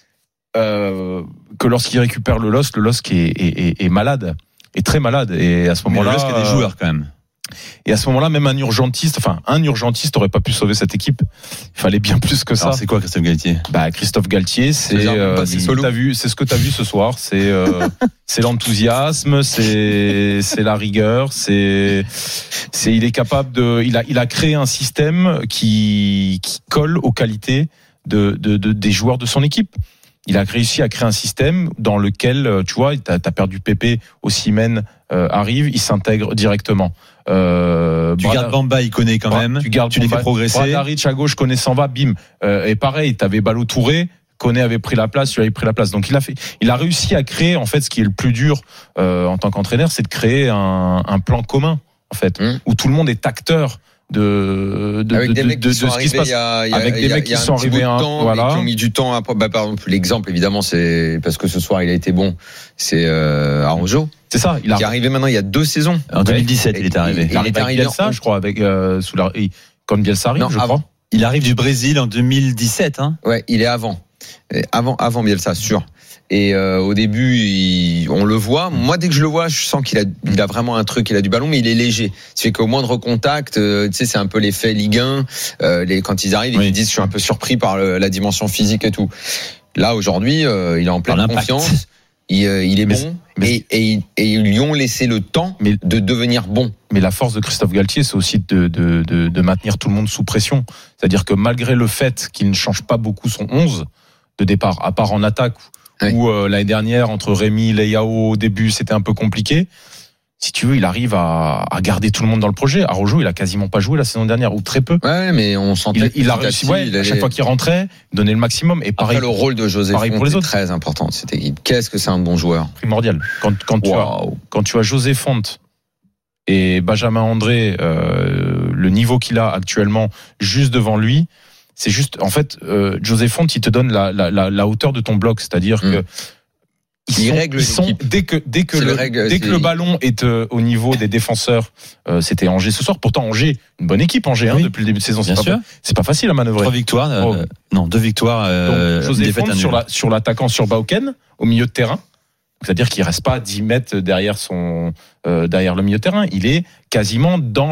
euh, que lorsqu'il récupère le L O S C, le L O S C est, est, est, est malade, est très malade. Et à ce moment-là, le L O S C a des joueurs quand même. Et à ce moment-là, même un urgentiste, enfin un urgentiste aurait pas pu sauver cette équipe. Il fallait bien plus que ça. Alors, c'est quoi Christophe Galtier? Bah Christophe Galtier, c'est c'est, euh, c'est, ce que t'as vu, c'est ce que t'as vu ce soir. C'est euh, c'est l'enthousiasme, c'est c'est la rigueur, c'est c'est il est capable de, il a il a créé un système qui qui colle aux qualités de de, de des joueurs de son équipe. Il a réussi à créer un système dans lequel, tu vois, t'as, t'as perdu Pépé, Osimhen euh, arrive, il s'intègre directement. Euh, tu Brad... gardes Bamba, il connaît quand même. Tu gardes, tu les fais progresser. Bradaric à gauche, connaît s'en va, bim. Euh, et pareil, t'avais Ballo Touré, Koné avait pris la place, tu avais pris la place. Donc il a fait, il a réussi à créer, en fait, ce qui est le plus dur euh, en tant qu'entraîneur, c'est de créer un, un plan commun, en fait, mmh. où tout le le monde est acteur. De, de, avec de, des mecs de, qui sont de ce qui se passe. Y a, y a, avec des y a, mecs y a qui sont arrivés un temps, voilà. qui ont mis du temps à, bah, par exemple, l'exemple, évidemment, c'est parce que ce soir, il a été bon. C'est, euh, Araujo. C'est ça. Il a... qui est arrivé maintenant il y a deux saisons. En deux mille dix-sept, et, il est arrivé. Il, il, il est arrivé Bielsa, en... je crois, avec, euh, sous la, comme Bielsa arrive, non, je avant. crois. Il arrive du Brésil en deux mille dix-sept, hein. Ouais, il est avant. Avant, avant Bielsa, sûr. Et euh, au début, il, on le voit. Moi, dès que je le vois, je sens qu'il a, il a vraiment un truc. Il a du ballon, mais il est léger. Ce fait qu'au moindre contact, euh, tu sais, c'est un peu l'effet Ligue un. Euh, les, quand ils arrivent, oui. Ils disent, je suis un peu surpris par le, la dimension physique et tout. Là, aujourd'hui, euh, il est en pleine confiance. Il, euh, il est mais, bon. Mais, et, et, et ils lui ont laissé le temps mais, de devenir bon. Mais la force de Christophe Galtier, c'est aussi de, de, de, de maintenir tout le monde sous pression. C'est-à-dire que malgré le fait qu'il ne change pas beaucoup son onze de départ, à part en attaque, oui. où euh, l'année dernière, entre Rémi, Leao, au début, c'était un peu compliqué. Si tu veux, il arrive à, à garder tout le monde dans le projet. Araujo, il a quasiment pas joué la saison dernière, ou très peu. Ouais, mais on sentait. Il, il a réussi, ouais, à chaque fois qu'il rentrait, donner le maximum. Et pareil. Après, le rôle de José Font est très important de cette équipe. Qu'est-ce que c'est un bon joueur? Primordial. Quand, quand, wow. tu, as, quand tu as José Font et Benjamin André, euh, le niveau qu'il a actuellement, juste devant lui, c'est juste, en fait, euh, José Font, il te donne la, la, la, la hauteur de ton bloc, c'est-à-dire mmh. que ils, sont, ils sont dès que dès que le, le règle, dès que le ballon est euh, au niveau des défenseurs, euh, c'était Angers ce soir. Pourtant Angers, une bonne équipe Angers oui. hein, depuis le début de saison. C'est pas, pas, c'est pas facile à manœuvrer. Trois victoires, euh, oh. non deux victoires. Euh, Donc, José Font sur la sur l'attaquant sur Bauken au milieu de terrain. C'est-à-dire qu'il reste pas dix mètres derrière son euh, derrière le milieu de terrain. Il est quasiment dans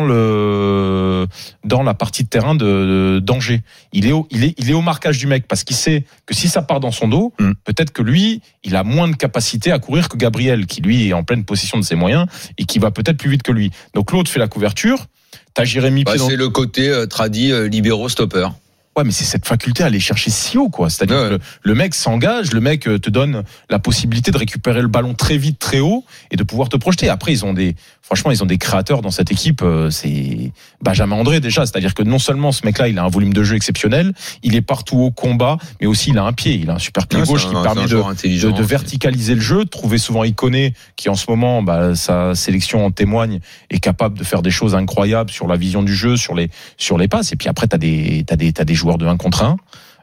le dans la partie de terrain de, de d'Angers. Il est au, il est il est au marquage du mec parce qu'il sait que si ça part dans son dos, mm. peut-être que lui, il a moins de capacité à courir que Gabriel, qui lui est en pleine possession de ses moyens et qui va peut-être plus vite que lui. Donc l'autre fait la couverture. T'as Jérémy. Bah, c'est le côté euh, tradit euh, libéraux stopper. Ouais, mais c'est cette faculté à aller chercher si haut, quoi. C'est-à-dire ouais. que le, le mec s'engage, le mec te donne la possibilité de récupérer le ballon très vite, très haut, et de pouvoir te projeter. Après, ils ont des, franchement, ils ont des créateurs dans cette équipe. C'est Benjamin André déjà. C'est-à-dire que non seulement ce mec-là, il a un volume de jeu exceptionnel, il est partout au combat, mais aussi il a un pied, il a un super pied ouais, gauche qui un, permet de, de, de verticaliser le jeu, de trouver souvent Iconé, qui en ce moment, bah, sa sélection en témoigne, est capable de faire des choses incroyables sur la vision du jeu, sur les, sur les passes. Et puis après, t'as des, t'as des, t'as des joueurs de un contre un.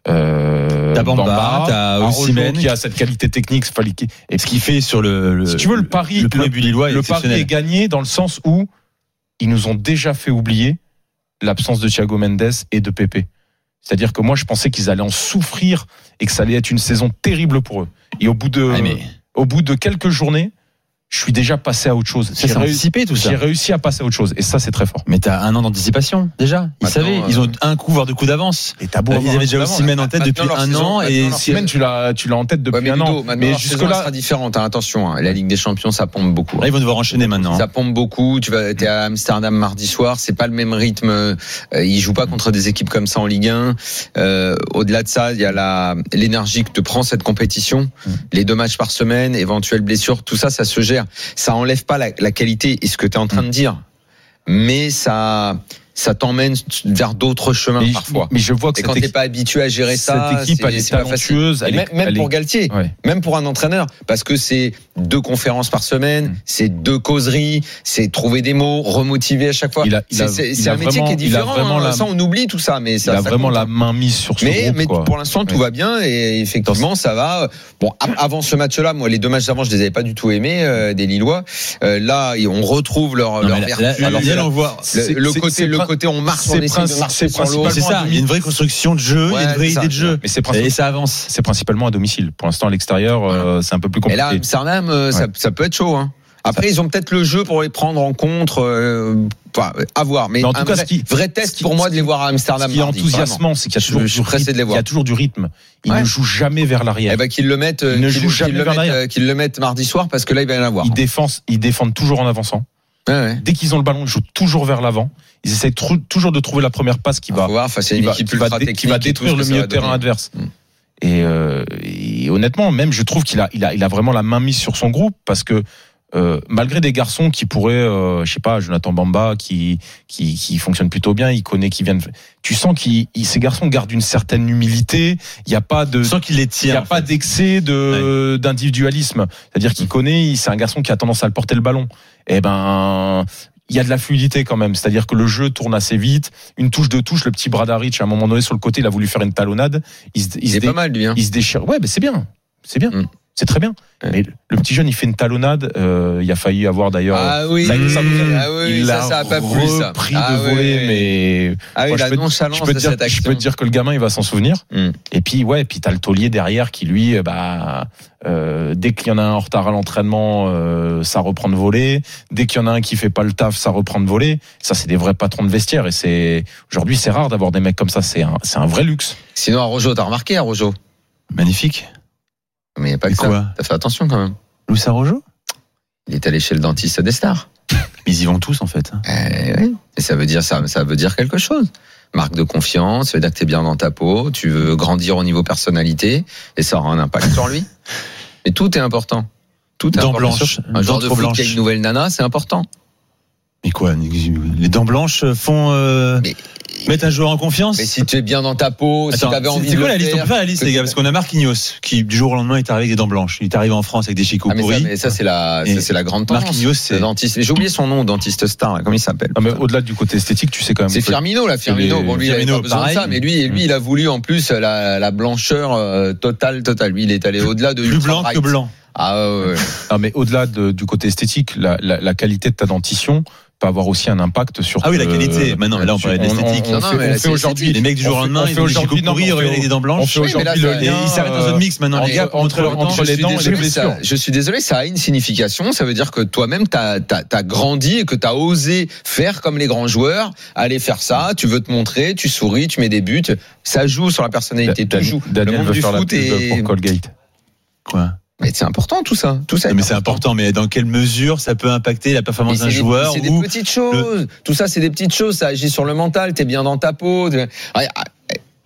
Euh, t'as Bamba, Bamba t'as Osimhen qui a cette qualité technique. Et ce qu'il fait sur le, le si tu veux le pari, le, le, le, le pari est gagné dans le sens où ils nous ont déjà fait oublier l'absence de Thiago Mendes et de Pepe. C'est-à-dire que moi je pensais qu'ils allaient en souffrir et que ça allait être une saison terrible pour eux. Et au bout de, ah mais... au bout de quelques journées, je suis déjà passé à autre chose. C'est anticipé tout ça. J'ai réussi à passer à autre chose et ça c'est très fort. Mais t'as un an d'anticipation déjà. Ils Maintenant, savaient, euh... ils ont un coup voire deux coups d'avance. Et t'as beau ils avaient déjà Osimhen en tête depuis un saison, an et Osimhen tu l'as tu l'as en tête depuis ouais, mais un an. Mais jusque là sera différente. Hein, attention, hein, la Ligue des Champions ça pompe beaucoup. Là, ils vont devoir enchaîner maintenant. Ça pompe beaucoup. Tu vas t'es à Amsterdam mardi soir, c'est pas le même rythme. Euh, ils jouent pas contre des équipes comme ça en Ligue un. Euh, au-delà de ça, il y a la l'énergie que te prend cette compétition, mmh. les deux matchs par semaine, éventuelles blessures, tout ça, ça se gère. Ça enlève pas la, la qualité et ce que tu es en train de dire, mais ça ça t'emmène vers d'autres chemins mais parfois. Mais je vois que et quand t'es pas habitué à gérer ça, cette équipe elle est talentueuse, elle est, même elle pour est... Galtier, ouais. même pour un entraîneur, parce que c'est deux conférences par semaine, mmh. c'est deux causeries, c'est trouver des mots, remotiver à chaque fois. Il a, il a, c'est c'est il un métier vraiment, qui est différent. Hein, la... Ça on oublie tout ça, mais ça, il a ça vraiment compte. La main mise sur ce mais, groupe. Mais quoi. pour l'instant tout ouais. va bien et effectivement ça va. Bon, avant ce match-là, moi les deux matchs d'avant je les avais pas du tout aimés euh, des Lillois. Euh, là on retrouve leur, non, leur la, vertu. La, la, Alors, on voit le, le côté le côté on marche. C'est ça, il y a une vraie construction de jeu, ouais, il y a une vraie idée de jeu. Mais c'est et ça avance. C'est principalement à domicile. Pour l'instant, à l'extérieur, ouais. euh, c'est un peu plus compliqué. Et là, Amsterdam, euh, ça, ouais. ça peut être chaud. Hein. Après, ils ont peut-être le jeu pour les prendre en contre. Euh, enfin, à voir. Mais, mais en tout cas, vrai, qui, vrai test qui, pour moi de les voir à Amsterdam. Ce qui est enthousiasmant, c'est qu'il y a toujours, je suis pressé de les voir. Il y a toujours du rythme. Ils ouais. ne jouent jamais vers l'arrière. Eh ben, qu'ils le mettent, ils ne jouent jamais vers l'arrière. Qu'ils le mettent mardi soir parce que là, il va y en avoir. Ils défendent, ils défendent toujours en avançant. Ouais, ouais. Dès qu'ils ont le ballon, ils jouent toujours vers l'avant. Ils essayent tr- toujours de trouver la première passe qui va, voir, qui, va qui, va dé- qui va détruire le milieu de terrain adverse. Mm. Et, euh, et honnêtement, même je trouve qu'il a, il a, il a vraiment la main mise sur son groupe parce que euh, malgré des garçons qui pourraient, euh, je sais pas, Jonathan Bamba qui qui qui fonctionne plutôt bien, il connaît, qui viennent. Tu sens qu'ils, ces garçons gardent une certaine humilité. Il y a pas de, sens qu'il les tire. Il y a pas fait. d'excès de ouais. d'individualisme. C'est-à-dire qu'il connaît, c'est un garçon qui a tendance à le porter le ballon. Et ben. Il y a de la fluidité quand même, c'est-à-dire que le jeu tourne assez vite, une touche de touche, le petit Bradaric à un moment donné sur le côté, il a voulu faire une talonnade, il se, il il se est dé... pas mal lui hein. Il se déchire. Ouais, mais c'est bien. C'est bien. Mm. C'est très bien. Ouais. Mais le petit jeune, il fait une talonnade, euh, il a failli avoir d'ailleurs Ah oui, ça, ça, ah oui il ça ça a pas plu ça. Pris ah de oui, voler oui. mais ah oui, moi, la je peux, nonchalance je peux de dire, cette action. Je peux te dire que le gamin, il va s'en souvenir. Mm. Et puis ouais, et puis t'as le taulier derrière qui lui bah Euh, dès qu'il y en a un en retard à l'entraînement, euh, ça reprend de voler. Dès qu'il y en a un qui fait pas le taf, ça reprend de voler. Ça, c'est des vrais patrons de vestiaire. Et c'est aujourd'hui, c'est rare d'avoir des mecs comme ça. C'est un, c'est un vrai luxe. Sinon, à Rojo, t'as remarqué à Rojo magnifique. Mais il y a pas que quoi ça. T'as fait attention quand même. Louis Rojo il est allé chez le dentiste des stars. Mais ils y vont tous en fait. Eh oui. Et ça veut dire ça, ça veut dire quelque chose. Marque de confiance, ça veut dire que t'es bien dans ta peau, tu veux grandir au niveau personnalité, et ça aura un impact sur lui. Mais tout est important. Tout est dents important. Blanches, un joueur de foot blanches. qui a une nouvelle nana, c'est important. Mais quoi, les dents blanches font euh, mais, mettre un joueur en confiance. Mais si tu es bien dans ta peau, Attends, si tu avais envie c'est de quoi le la liste faire, on peut faire la liste les gars, parce qu'on a Marquinhos qui du jour au lendemain est arrivé avec des dents blanches. Il est arrivé en France avec des chicots ah, mais pourris. Ça, mais ça c'est la, ça, c'est la grande tendance. Marquinhos, c'est le dentiste. J'ai oublié son nom, dentiste star. Là, comment il s'appelle ah, mais au-delà du côté esthétique, tu sais quand même. C'est Firmino là, Firmino. Les... Bon lui, Firmino, il a pas besoin pareil. de ça, mais lui, lui, il a voulu en plus la, la blancheur euh, totale, totale. Lui, il est allé au-delà de plus blanc bright. que blanc. Ah ouais. ouais. Non, mais au-delà de, du côté esthétique, la, la, la qualité de ta dentition peut avoir aussi un impact sur. Ah oui, la qualité. Maintenant, là, on parlait d'esthétique. On, on, on, on, fait, on fait aujourd'hui les mecs du jour au lendemain, ils font des chicots pourris, ils reviennent avec des dents blanches. On fait aujourd'hui le lien. Ils s'arrêtent dans un mix maintenant. Entre entre les dents et les blessures. Je suis désolé, ça a une signification. Ça veut dire que toi-même, t'as t'as grandi et que t'as osé faire comme les grands joueurs, aller faire ça. Tu veux te montrer, tu souris, tu mets des buts. Ça joue sur la personnalité. Tout joue. Le monde du foot et Colgate. Quoi? Mais c'est important tout ça, tout ça. Mais c'est important, mais dans quelle mesure ça peut impacter la performance d'un joueur? C'est des petites choses. Le... Tout ça, c'est des petites choses. Ça agit sur le mental. T'es bien dans ta peau.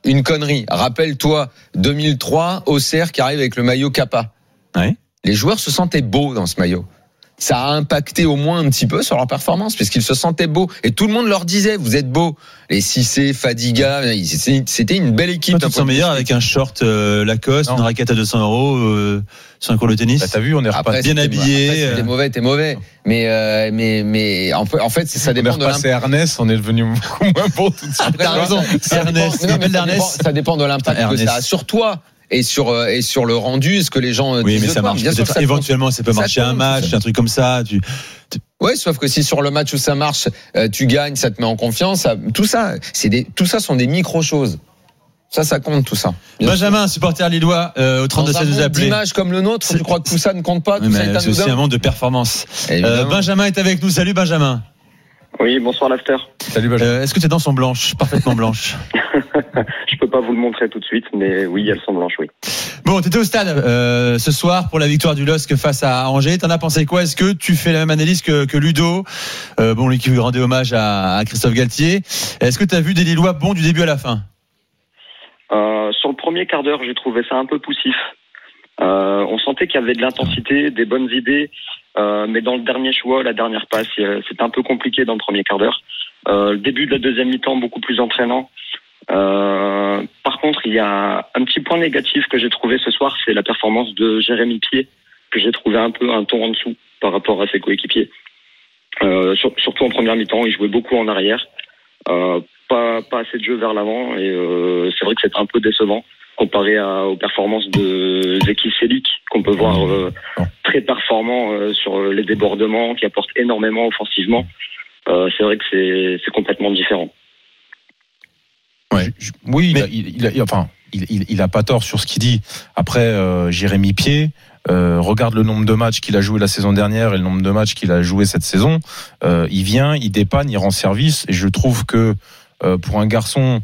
une connerie. Rappelle-toi deux mille trois, Auxerre qui arrive avec le maillot Kappa. Ouais. Les joueurs se sentaient beaux dans ce maillot. Ça a impacté au moins un petit peu sur leur performance puisqu'ils se sentaient beaux et tout le monde leur disait vous êtes beaux. Les Cissé, Fadiga, c'était une belle équipe. Toi, tu te sens meilleur avec un short euh, Lacoste, non. Une raquette à deux cents euros euh, sur un cours de tennis. Bah, t'as vu, on est après, bien habillé. Après, si t'es mauvais, t'es mauvais. Mais euh, mais mais en fait, ça dépend de l'impact. Ernest, on est devenu beaucoup moins bon tout de suite. T'as raison. Ernest, ça dépend, ça dépend de l'impact Ernest. que ça a sur toi. Et sur et sur le rendu, est-ce que les gens oui, mais ça marche. Bien sûr, ça éventuellement, ça peut ça marcher un match, un truc comme ça. Tu, tu... Ouais, sauf que si sur le match où ça marche, euh, tu gagnes, ça te met en confiance. Ça, tout ça, c'est des, tout ça sont des micro choses. Ça, ça compte tout ça. Bien Benjamin, sûr. Supporter lillois euh, au trente-deux seize, vous appelez. D'image comme le nôtre, tu crois que tout ça ne compte pas? Oui, mais c'est aussi un monde de performance. Euh, Benjamin est avec nous. Salut Benjamin. Oui, bonsoir l'after. Salut Benjamin. Euh, est-ce que tes dents sont blanches, parfaitement blanches? Je peux pas vous le montrer tout de suite, mais oui, elles sont blanches, oui. Bon, t'étais au stade euh, ce soir pour la victoire du L O S C face à Angers. T'en as pensé quoi? Est-ce que tu fais la même analyse que, que Ludo, euh, bon, lui qui rendait hommage à, à Christophe Galtier? Est-ce que t'as vu des Lillois bons du début à la fin? euh, Sur le premier quart d'heure, j'ai trouvé ça un peu poussif. Euh, on sentait qu'il y avait de l'intensité, des bonnes idées. Euh, mais dans le dernier choix, la dernière passe, c'était un peu compliqué dans le premier quart d'heure. Euh, le début de la deuxième mi-temps, beaucoup plus entraînant. Euh, par contre, il y a un petit point négatif que j'ai trouvé ce soir, c'est la performance de Jérémy Pied, que j'ai trouvé un peu un ton en dessous par rapport à ses coéquipiers. Euh, sur, surtout en première mi-temps, il jouait beaucoup en arrière, euh, pas, pas assez de jeu vers l'avant, et euh, c'est vrai que c'était un peu décevant comparé à, aux performances de Zeki Çelik, qu'on peut voir euh, très performant euh, sur les débordements, qui apporte énormément offensivement. Euh, c'est vrai que c'est, c'est complètement différent. Ouais. Je, je, oui, mais il, il, il, enfin, il, il, il a pas tort sur ce qu'il dit. Après, euh, Jérémy Pied, euh, regarde le nombre de matchs qu'il a joué la saison dernière et le nombre de matchs qu'il a joué cette saison. Euh, il vient, il dépanne, il rend service. Et je trouve que euh, pour un garçon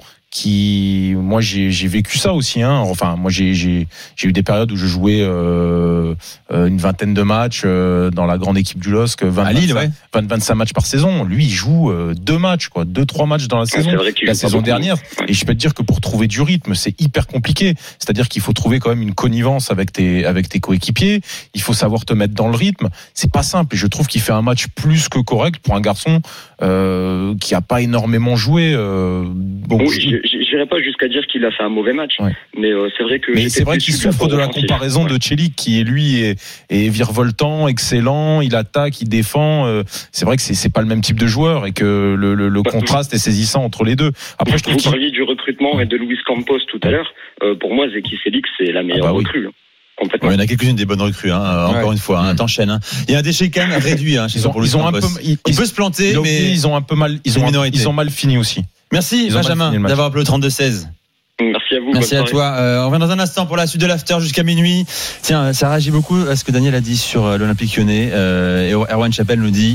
qui, moi j'ai, j'ai vécu ça aussi, hein. Enfin, moi j'ai, j'ai, j'ai eu des périodes où je jouais euh, une vingtaine de matchs euh, dans la grande équipe du L O S C, vingt, à Lille, vingt-cinq, ouais. vingt, vingt-cinq matchs par saison. Lui, il joue euh, deux matchs, quoi, deux, trois matchs dans la saison. La saison dernière. Et je peux te dire que pour trouver du rythme, c'est hyper compliqué. C'est-à-dire qu'il faut trouver quand même une connivence avec tes, avec tes coéquipiers. Il faut savoir te mettre dans le rythme. C'est pas simple. Et je trouve qu'il fait un match plus que correct pour un garçon euh, qui a pas énormément joué. Euh, bon, oui, j'irai pas jusqu'à dire qu'il a fait un mauvais match, ouais. mais euh, c'est vrai que. Mais c'est vrai qu'il souffre de la comparaison ouais. de Çelik, qui est lui est, est virevoltant, excellent, il attaque, il défend. Euh, c'est vrai que c'est, c'est pas le même type de joueur et que le, le, le contraste est saisissant entre les deux. Après, je trouve vous parliez du recrutement et de Luis Campos tout à l'heure. Euh, pour moi, Zeki Çelik, c'est la meilleure ah bah oui. recrue. Ouais, il y en a quelques-unes des bonnes recrues, hein, encore ouais. une fois, hein, t'enchaînes. Hein. Il y a un déchet quand même réduit. Hein, ils ont, ils ont un peu, ils, il peut se planter, ils mais ils ont un peu mal, ils ont, un, ils ont mal fini aussi. Merci ils Benjamin d'avoir appelé au trente-deux seize. Merci à vous. Merci à toi. Euh, on revient dans un instant pour la suite de l'after jusqu'à minuit. Tiens, ça réagit beaucoup à ce que Daniel a dit sur euh, l'Olympique Lyonnais. Euh, et Erwan Chappelle nous dit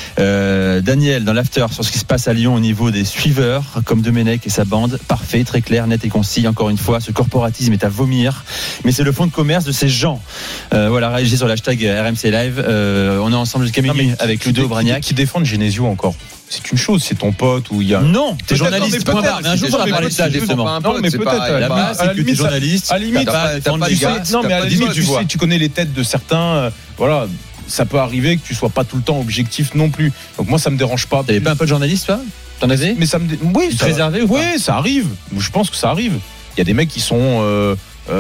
euh, Daniel, dans l'after, sur ce qui se passe à Lyon au niveau des suiveurs, comme Domenech et sa bande, parfait, très clair, net et concis. Encore une fois, ce corporatisme est à vomir. Mais c'est le fonds de commerce de ces gens. Euh, voilà, réagissez sur l'hashtag R M C Live. Euh, on est ensemble jusqu'à minuit non, avec Ludo Bragnac. Qui défendent Genesio encore. C'est une chose, c'est ton pote où il y a. Non, t'es journaliste. Non, mais, mais un jour on va parler de ça. Non, mais peut-être. La base, c'est que t'es journaliste. À la limite, non, mais à la limite, tu sais, tu connais les têtes de certains. Voilà, ça peut arriver que tu sois pas tout le temps objectif non plus. Donc moi, ça me dérange pas. T'avais pas un peu de journaliste, toi? T'en avais? Mais ça me. Oui, réservé ou pas? Oui, ça arrive. Je pense que ça arrive. Il y a des mecs qui sont.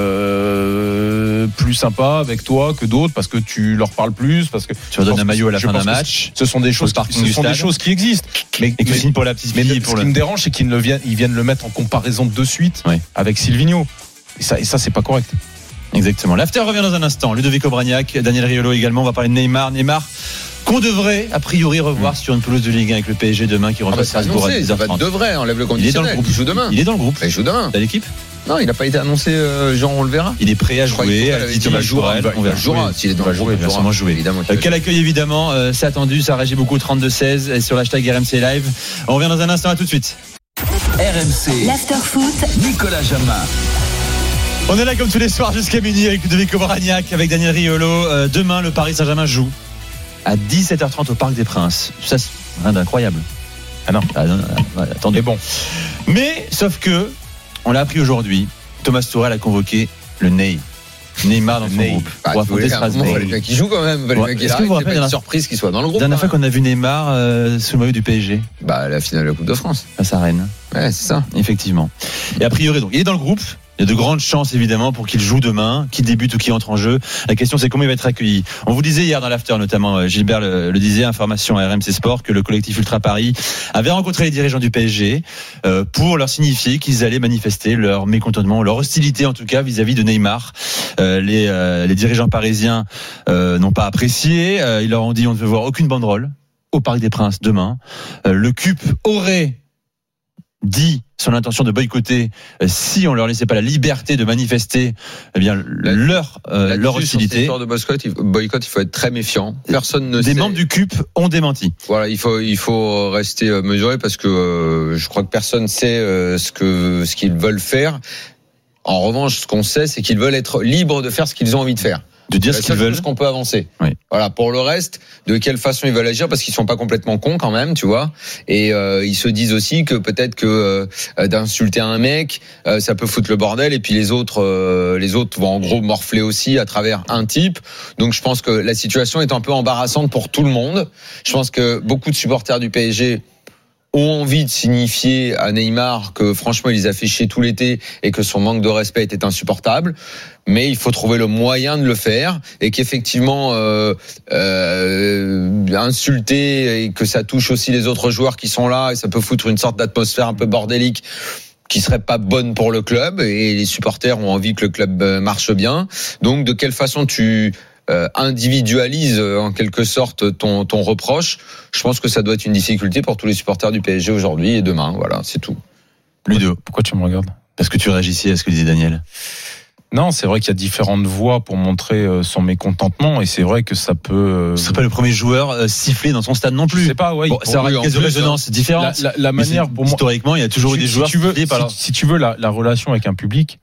Euh, plus sympa avec toi que d'autres parce que tu leur parles plus, parce que tu leur donnes un maillot à la fin d'un match. Ce sont des choses, qui, ce sont des choses qui existent. Mais, et que signe pour la petite mais fille. Mais pour ce le... qui me dérange, c'est qu'ils ne viennent, ils viennent le mettre en comparaison de suite ouais. avec Silvinho. Et ça, et ça, c'est pas correct. Exactement. L'after revient dans un instant. Ludovic Obraniak, Daniel Riolo également. On va parler de Neymar. Neymar qu'on devrait a priori revoir mmh. sur une pelouse de Ligue un avec le P S G demain qui reçoit ah bah Strasbourg à dix heures trente. Devrait, enlève le conditionnel. Il est dans le groupe. Il joue demain. Il est dans le groupe. Il joue demain. T'as l'équipe? Non, il n'a pas été annoncé. Euh, Jean, on le verra. Il est prêt à jouer. Il va jouer. On va jouer. S'il est dans le groupe, il va sûrement jouer. Évidemment. Euh, quel accueil évidemment. Euh, c'est attendu. Ça réagit beaucoup au trente-deux seize et sur l'hashtag R M C Live. On revient dans un instant. À tout de suite. R M C. L'after foot. Nicolas Jamin. On est là comme tous les soirs jusqu'à minuit avec Ludovic Obraniak, avec Daniel Riolo. Euh, demain, le Paris Saint-Germain joue à dix-sept heures trente au Parc des Princes. Ça, c'est rien d'incroyable. Ah non. Ah, non, non, non attendez. Mais bon. Mais, sauf que, on l'a appris aujourd'hui. Thomas Tuchel a convoqué le Ney. Neymar dans son Ney. groupe. Bah, pour affronter Strasbourg. Il fallait qu'il joue quand même. Il fallait qu'il Est-ce que vous vous rappelez une la surprise qu'il soit dans le groupe. dernière hein. fois qu'on a vu Neymar euh, sous le maillot du P S G? Bah, la finale de la Coupe de France. Face à Rennes. Ouais, c'est ça. Effectivement. Et a priori, donc, il est dans le groupe. Il y a de grandes chances, évidemment, pour qu'il joue demain, qu'il débute ou qu'il entre en jeu. La question, c'est comment il va être accueilli. On vous disait hier dans l'after, notamment, Gilbert le, le disait, information à R M C Sport, que le collectif Ultra Paris avait rencontré les dirigeants du P S G euh, pour leur signifier qu'ils allaient manifester leur mécontentement, leur hostilité, en tout cas, vis-à-vis de Neymar. Euh, les, euh, les dirigeants parisiens euh, n'ont pas apprécié. Euh, ils leur ont dit, on ne veut voir aucune banderole au Parc des Princes demain. Euh, le C U P aurait dit son intention de boycotter euh, si on leur laissait pas la liberté de manifester eh bien La, leur euh, leur hostilité. Histoire de boycott, il, boycott, il faut être très méfiant. Personne ne Des sait. membres du C U P ont démenti. Voilà, il faut il faut rester mesuré parce que euh, je crois que personne sait euh, ce que ce qu'ils veulent faire. En revanche, ce qu'on sait, c'est qu'ils veulent être libres de faire ce qu'ils ont envie de faire. De dire c'est ce qu'ils veulent. C'est qu'on peut avancer. Oui. Voilà. Pour le reste, de quelle façon ils veulent agir, parce qu'ils sont pas complètement cons quand même, tu vois. Et euh, ils se disent aussi que peut-être que euh, d'insulter un mec, euh, ça peut foutre le bordel. Et puis les autres, euh, les autres vont en gros morfler aussi à travers un type. Donc je pense que la situation est un peu embarrassante pour tout le monde. Je pense que beaucoup de supporters du P S G ont envie de signifier à Neymar que franchement il les a fait chier tout l'été et que son manque de respect était insupportable, mais il faut trouver le moyen de le faire et qu'effectivement euh, euh, insulter et que ça touche aussi les autres joueurs qui sont là et ça peut foutre une sorte d'atmosphère un peu bordélique qui serait pas bonne pour le club, et les supporters ont envie que le club marche bien. Donc de quelle façon tu Euh, individualise euh, en quelque sorte ton, ton reproche, je pense que ça doit être une difficulté pour tous les supporters du P S G aujourd'hui et demain. Voilà, c'est tout. Ludo, pourquoi tu me regardes? Parce que tu réagissais à ce que disait Daniel. Non, c'est vrai qu'il y a différentes voies pour montrer son mécontentement, et c'est vrai que ça peut. Ce serait pas le premier joueur euh, sifflé dans son stade non plus. Je sais pas, ouais. Bon, ça aura une caisse de résonance différente. La, la, la manière, pour moi, historiquement, il y a toujours eu des si joueurs tu veux, sifflés par si, si tu veux la, la relation avec un public,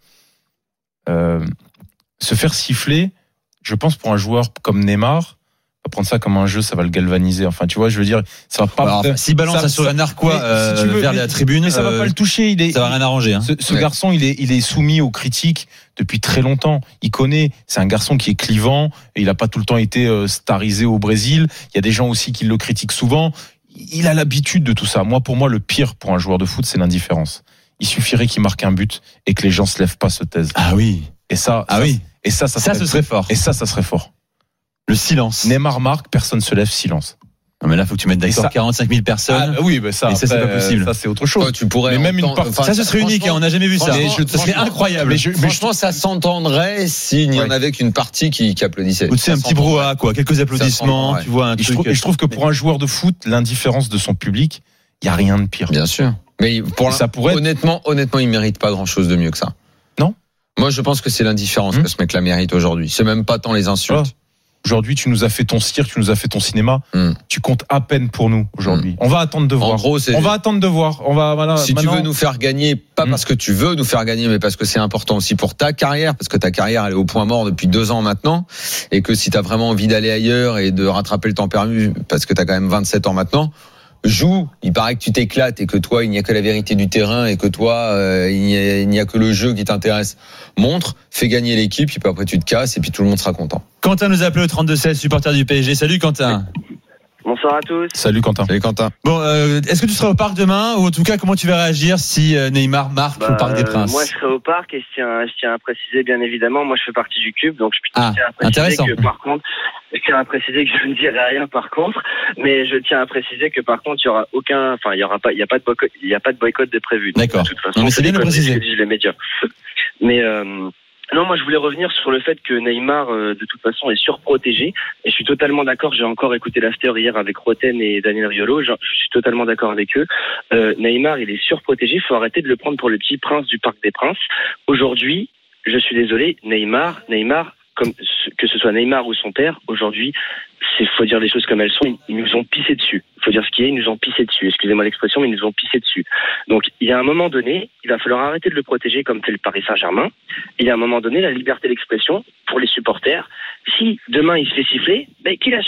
euh, se faire siffler. Je pense pour un joueur comme Neymar, on va prendre ça comme un jeu, ça va le galvaniser. Enfin, tu vois, je veux dire, ça va pas. Alors, enfin, s'il balance ça, ça sur la narquois euh, si tu veux, vers mais, la tribune, mais ça euh, va pas le toucher. Il est, ça va rien arranger. Hein. Ce, ce ouais. garçon, il est, il est soumis aux critiques depuis très longtemps. Il connaît. C'est un garçon qui est clivant. Et il a pas tout le temps été euh, starisé au Brésil. Il y a des gens aussi qui le critiquent souvent. Il a l'habitude de tout ça. Moi, pour moi, le pire pour un joueur de foot, c'est l'indifférence. Il suffirait qu'il marque un but et que les gens se lèvent pas, se taisent. Ah oui. Et ça, ah ça, oui. Et ça, ça, ça, serait, ce serait fort. Et ça, ça serait fort. Le silence. Neymar marque, personne se lève, silence. Non mais là, faut que tu mettes d'accord ça, quarante-cinq mille personnes. Ah, oui, bah ça, et ça, après, c'est pas possible. Ça, c'est autre chose. Toi, tu pourrais. Mais même une part, enfin, ça, ce serait unique. Hein, on n'a jamais vu ça. Mais je, ça serait incroyable. Mais je, franchement, ça s'entendrait s'il n'y en avait qu'une partie qui, qui applaudissait. Ou tu sais, un petit brouhaha, quoi. Quelques applaudissements. Tu vois un et truc. Je trouve, et je trouve que pour un joueur de foot, l'indifférence de son public, il y a rien de pire. Bien sûr. Mais pour ça pourrait. Honnêtement, honnêtement, il mérite pas grand-chose de mieux que ça. Non. Moi, je pense que c'est l'indifférence mmh. que ce mec-là mérite aujourd'hui. C'est même pas tant les insultes. Oh. Aujourd'hui, tu nous as fait ton cirque, tu nous as fait ton cinéma. Mm. Tu comptes à peine pour nous aujourd'hui. Mm. On va attendre de voir. En gros, c'est... On va attendre de voir. On va voilà. Si maintenant... tu veux nous faire gagner, pas mm. parce que tu veux nous faire gagner, mais parce que c'est important aussi pour ta carrière, parce que ta carrière elle est au point mort depuis deux ans maintenant, et que si t'as vraiment envie d'aller ailleurs et de rattraper le temps perdu, parce que t'as quand même vingt-sept ans maintenant. Joue, il paraît que tu t'éclates et que toi il n'y a que la vérité du terrain et que toi euh, il, n'y a, il n'y a que le jeu qui t'intéresse. Montre, fais gagner l'équipe, et puis après tu te casses et puis tout le monde sera content. Quentin nous a appelé au trente-deux seize, supporter du P S G. Salut Quentin. Bonsoir à tous. Salut Quentin. Salut Quentin. Bon, euh, est-ce que tu seras au parc demain, ou en tout cas comment tu vas réagir si Neymar marque bah, au Parc des Princes? euh, Moi je serai au parc, et je tiens, je tiens à préciser bien évidemment, moi je fais partie du C U B, donc je ah, tiens à préciser intéressant. que par contre, je tiens à préciser que je ne dirai rien par contre, mais je tiens à préciser que par contre il y aura aucun, enfin il y aura pas, il y a pas de boycott, il y a pas de boycott de prévu. D'accord. De toute façon, non, mais c'est bien de préciser. Ce que disent les médias. Mais euh, non, moi je voulais revenir sur le fait que Neymar, euh, de toute façon, est surprotégé. Et je suis totalement d'accord. J'ai encore écouté l'after hier avec Roten et Daniel Riolo. Je, je suis totalement d'accord avec eux. Euh, Neymar, il est surprotégé. Il faut arrêter de le prendre pour le petit prince du Parc des Princes. Aujourd'hui, je suis désolé, Neymar, Neymar, comme que ce soit Neymar ou son père, aujourd'hui, c'est faut dire les choses comme elles sont. Ils, ils nous ont pissé dessus. Il faut dire ce qui est. Ils nous ont pissé dessus. Excusez-moi l'expression, mais ils nous ont pissé dessus. Donc, il y a un moment donné, il va falloir arrêter de le protéger comme fait le Paris Saint-Germain. Il y a un moment donné, la liberté d'expression pour les supporters. Si demain il se fait siffler, ben qu'il assume.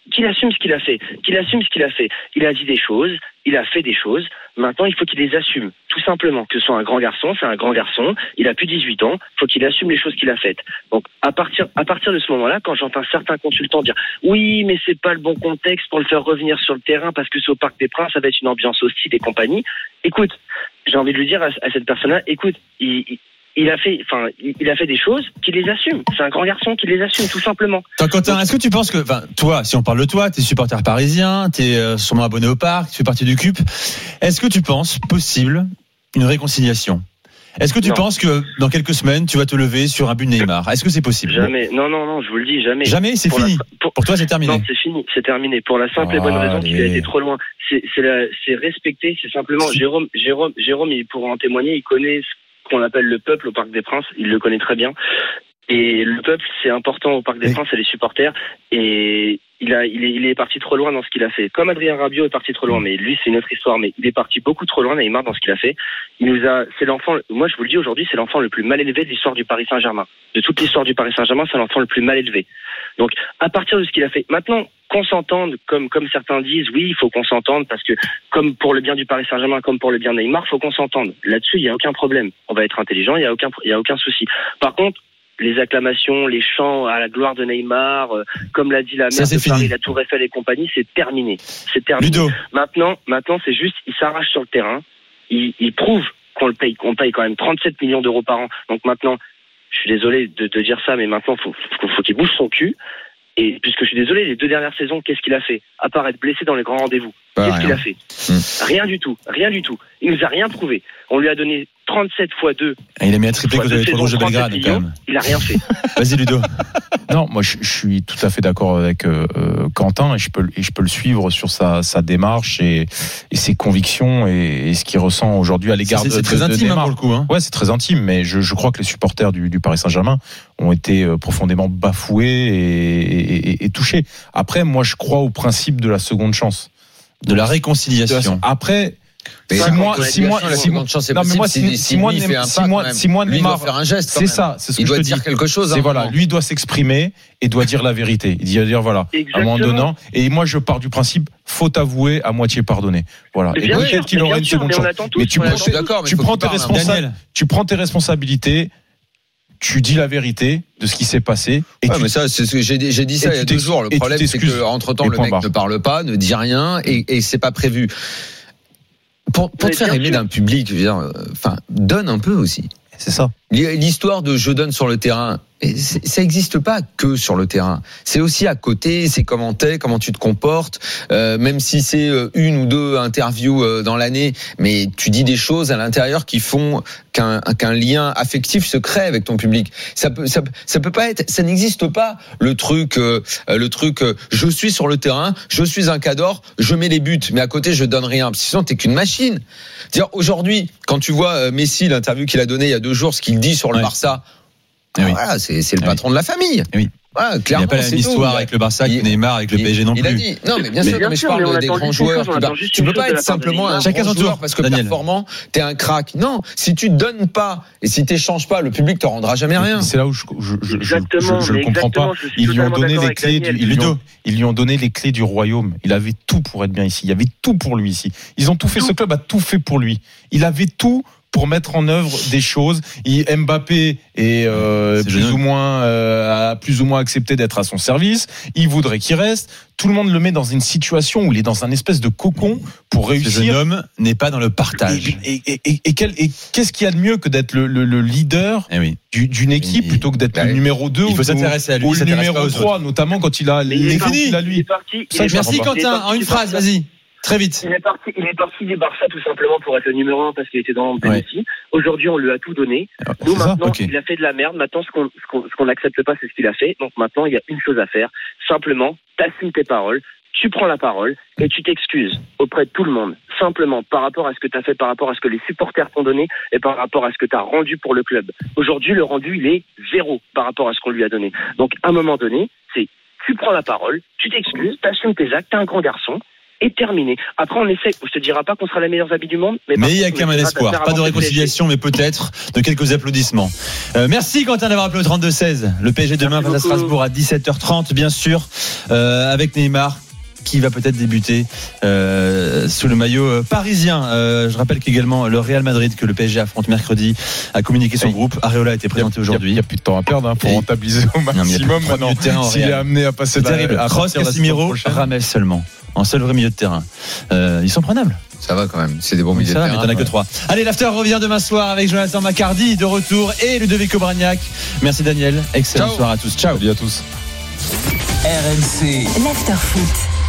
qu'il assume ce qu'il a fait, qu'il assume ce qu'il a fait. Il a dit des choses, il a fait des choses. Maintenant, il faut qu'il les assume, tout simplement. Que ce soit un grand garçon, c'est un grand garçon. Il a plus de dix-huit ans. Il faut qu'il assume les choses qu'il a faites. Donc, à partir, à partir de ce moment-là, quand j'entends certains consultants dire oui, mais c'est pas le bon contexte pour le faire revenir sur le terrain parce que c'est au Parc des Princes, ça va être une ambiance hostile et compagnie. Écoute, j'ai envie de lui dire à, à cette personne-là, écoute, il, il Il a fait, enfin, il a fait des choses qu'il les assume. C'est un grand garçon qui les assume, tout simplement. Attends, Quentin, est-ce que tu penses que, enfin, toi, si on parle de toi, t'es supporter parisien, t'es euh, sûrement abonné au Parc, tu fais partie du C U P. Est-ce que tu penses possible une réconciliation? Est-ce que tu non. penses que dans quelques semaines, tu vas te lever sur un but de Neymar? Est-ce que c'est possible? Jamais. Non, non, non, je vous le dis, jamais. Jamais, c'est pour fini. La... Pour... pour toi, c'est terminé. Non, c'est fini, c'est terminé. Pour la simple oh, et bonne raison qu'il a été trop loin. C'est, c'est, la... c'est respecté, c'est simplement. Jérôme, Jérôme, Jérôme, il pourra en témoigner. Il connaît ce qu'on appelle le peuple au Parc des Princes. Il le connaît très bien. Et le peuple, c'est important au Parc des Princes, c'est les supporters. Et il a, il est, il est parti trop loin dans ce qu'il a fait. Comme Adrien Rabiot est parti trop loin, mais lui, c'est une autre histoire. Mais il est parti beaucoup trop loin, Neymar, dans ce qu'il a fait. Il nous a, c'est l'enfant. Moi, je vous le dis aujourd'hui, c'est l'enfant le plus mal élevé de l'histoire du Paris Saint-Germain. De toute l'histoire du Paris Saint-Germain, c'est l'enfant le plus mal élevé. Donc, à partir de ce qu'il a fait, maintenant, qu'on s'entende, comme comme certains disent, oui, il faut qu'on s'entende parce que, comme pour le bien du Paris Saint-Germain, comme pour le bien de Neymar, il faut qu'on s'entende. Là-dessus, il y a aucun problème. On va être intelligent, il y a aucun, il y a aucun souci. Par contre, les acclamations, les chants à la gloire de Neymar, euh, comme l'a dit la maire de Paris, la Tour Eiffel et compagnie, c'est terminé. C'est terminé. Ludo. Maintenant, maintenant, c'est juste, il s'arrache sur le terrain, il, il prouve qu'on le paye, qu'on paye quand même trente-sept millions d'euros par an. Donc maintenant, je suis désolé de, de dire ça, mais maintenant, faut, faut, faut qu'il bouge son cul. Et puisque je suis désolé, les deux dernières saisons, qu'est-ce qu'il a fait? À part être blessé dans les grands rendez-vous. Bah, qu'est-ce rien. qu'il a fait? mmh. Rien du tout, rien du tout. Il nous a rien prouvé. On lui a donné trente-sept fois deux. Et il a mis un triplé contre les Trois Rouges de Belgrade, quand même. Il a rien fait. Vas-y, Ludo. Non, moi je, je suis tout à fait d'accord avec euh, Quentin et je peux et je peux le suivre sur sa, sa démarche et, et ses convictions et, et ce qu'il ressent aujourd'hui à l'égard c'est, de, c'est très de, intime, de Neymar. Hein, pour le coup. Hein. Ouais, c'est très intime, mais je, je crois que les supporters du, du Paris Saint-Germain ont été profondément bafoués et, et, et, et touchés. Après, moi, je crois au principe de la seconde chance, de la réconciliation. Après. Mais si moi, si moi, si moi, non, mais moi, si, si moi, si moi, si moi, si moi, Neymar faire un geste, c'est ça, c'est ce que il je doit te dire dis. quelque chose. C'est voilà, lui doit s'exprimer et doit dire la vérité. Il doit dire voilà, Exactement. à un moment donné. Et moi, je pars du principe, faute avouée, à moitié pardonnée. Voilà. Mais et peut-être sûr, qu'il aurait une seconde chance. Mais tu prends, tu prends tes responsabilités, tu prends tes responsabilités. Tu dis la vérité de ce qui s'est passé. Et ouais, tu... mais ça, c'est ce que j'ai, j'ai dit ça il y a deux jours. Le problème, c'est que entre temps, le mec barre. ne parle pas, ne dit rien, et, et c'est pas prévu. Pour, pour te faire aimer sûr. d'un public, je veux dire, enfin, donne un peu aussi. C'est ça. L'histoire de je donne sur le terrain, ça n'existe pas que sur le terrain. C'est aussi à côté, c'est comment t'es, comment tu te comportes, euh, même si c'est une ou deux interviews euh, dans l'année, mais tu dis des choses à l'intérieur qui font qu'un, qu'un lien affectif se crée avec ton public. Ça peut, ça, ça peut pas être, ça n'existe pas le truc, euh, le truc. Euh, je suis sur le terrain, je suis un cador, je mets les buts, mais à côté je donne rien. Sinon t'es qu'une machine. Dire aujourd'hui, quand tu vois euh, Messi, l'interview qu'il a donnée il y a deux jours, ce qu'il dit sur le ouais. Barça. Ah oui. Voilà, c'est, c'est le patron oui. de la famille. Oui. Voilà, clairement, il n'y a pas la même histoire avec le Barça que Neymar avec le il, P S G non il plus. A dit. Non, mais bien mais sûr, bien mais sûr, je parle mais des grands joueurs. Chose, tu peux pas être simplement un Chacun grand son joueur tour, parce que Daniel. performant, t'es un crack. Non, si tu donnes pas et si t'échanges pas, le public te rendra jamais rien. C'est là où je je je, je, exactement, je, je le comprends pas. Ils lui ont donné les clés du, ils lui ont, ils lui ont donné les clés du royaume. Il avait tout pour être bien ici. Il y avait tout pour lui ici. Ils ont tout fait. Ce club a tout fait pour lui. Il avait tout pour mettre en œuvre des choses. Il, Mbappé est, euh, est plus génial. ou moins euh, a plus ou moins accepté d'être à son service. Il voudrait qu'il reste. Tout le monde le met dans une situation où il est dans un espèce de cocon pour réussir. Ce jeune homme n'est pas dans le partage. Et, et, et, et, quel, et qu'est-ce qu'il y a de mieux que d'être le, le, le leader eh oui. du, d'une équipe oui. plutôt que d'être bah, le numéro deux il faut ou, s'intéresser à lui, ou le numéro trois, notamment quand il a les il est parti, il a lui. Il est parti, Ça, il est merci parti, Quentin, en une phrase, vas-y. Très vite. Il est parti, il est parti du Barça tout simplement pour être le numéro un parce qu'il était dans l'ombre de Messi. Aujourd'hui, on lui a tout donné. Alors, Nous, ça, maintenant, okay. il a fait de la merde. Maintenant, ce qu'on, ce qu'on, ce qu'on n'accepte pas, c'est ce qu'il a fait. Donc maintenant, il y a une chose à faire. Simplement, t'assumes tes paroles. Tu prends la parole et tu t'excuses auprès de tout le monde, simplement par rapport à ce que tu as fait, par rapport à ce que les supporters t'ont donné et par rapport à ce que tu as rendu pour le club. Aujourd'hui, le rendu, il est zéro par rapport à ce qu'on lui a donné. Donc, à un moment donné, c'est tu prends la parole, tu t'excuses, tu assumes tes actes, tu es un grand garçon est terminé. Après, on essaie. Je te dirai pas qu'on sera les meilleurs habits du monde, mais, mais il y a quand même un espoir. Pas de réconciliation, mais peut-être de quelques applaudissements. Euh, merci Quentin d'avoir appelé au trente-deux seize. Le P S G demain face à Strasbourg à dix-sept heures trente, bien sûr, euh, avec Neymar, qui va peut-être débuter euh, sous le maillot parisien. Euh, je rappelle qu'également le Real Madrid, que le P S G affronte mercredi, a communiqué son groupe. Areola a été présenté aujourd'hui. Il n'y a plus de temps à perdre hein, pour et rentabiliser au maximum. Non, maintenant, terrain s'il est amené à passer c'est terrible. Kroos, Casemiro, Rames seulement. En seul vrai milieu de terrain. Euh, ils sont prenables. Ça va quand même, c'est des bons milieux de terrain. Ça va, mais t'en as que trois. Allez, l'after revient demain soir avec Jonathan Macardy de retour et Ludovic Obraniak. Merci Daniel. Excellente soirée à tous. Ciao. Salut à tous. R M C. L'after foot.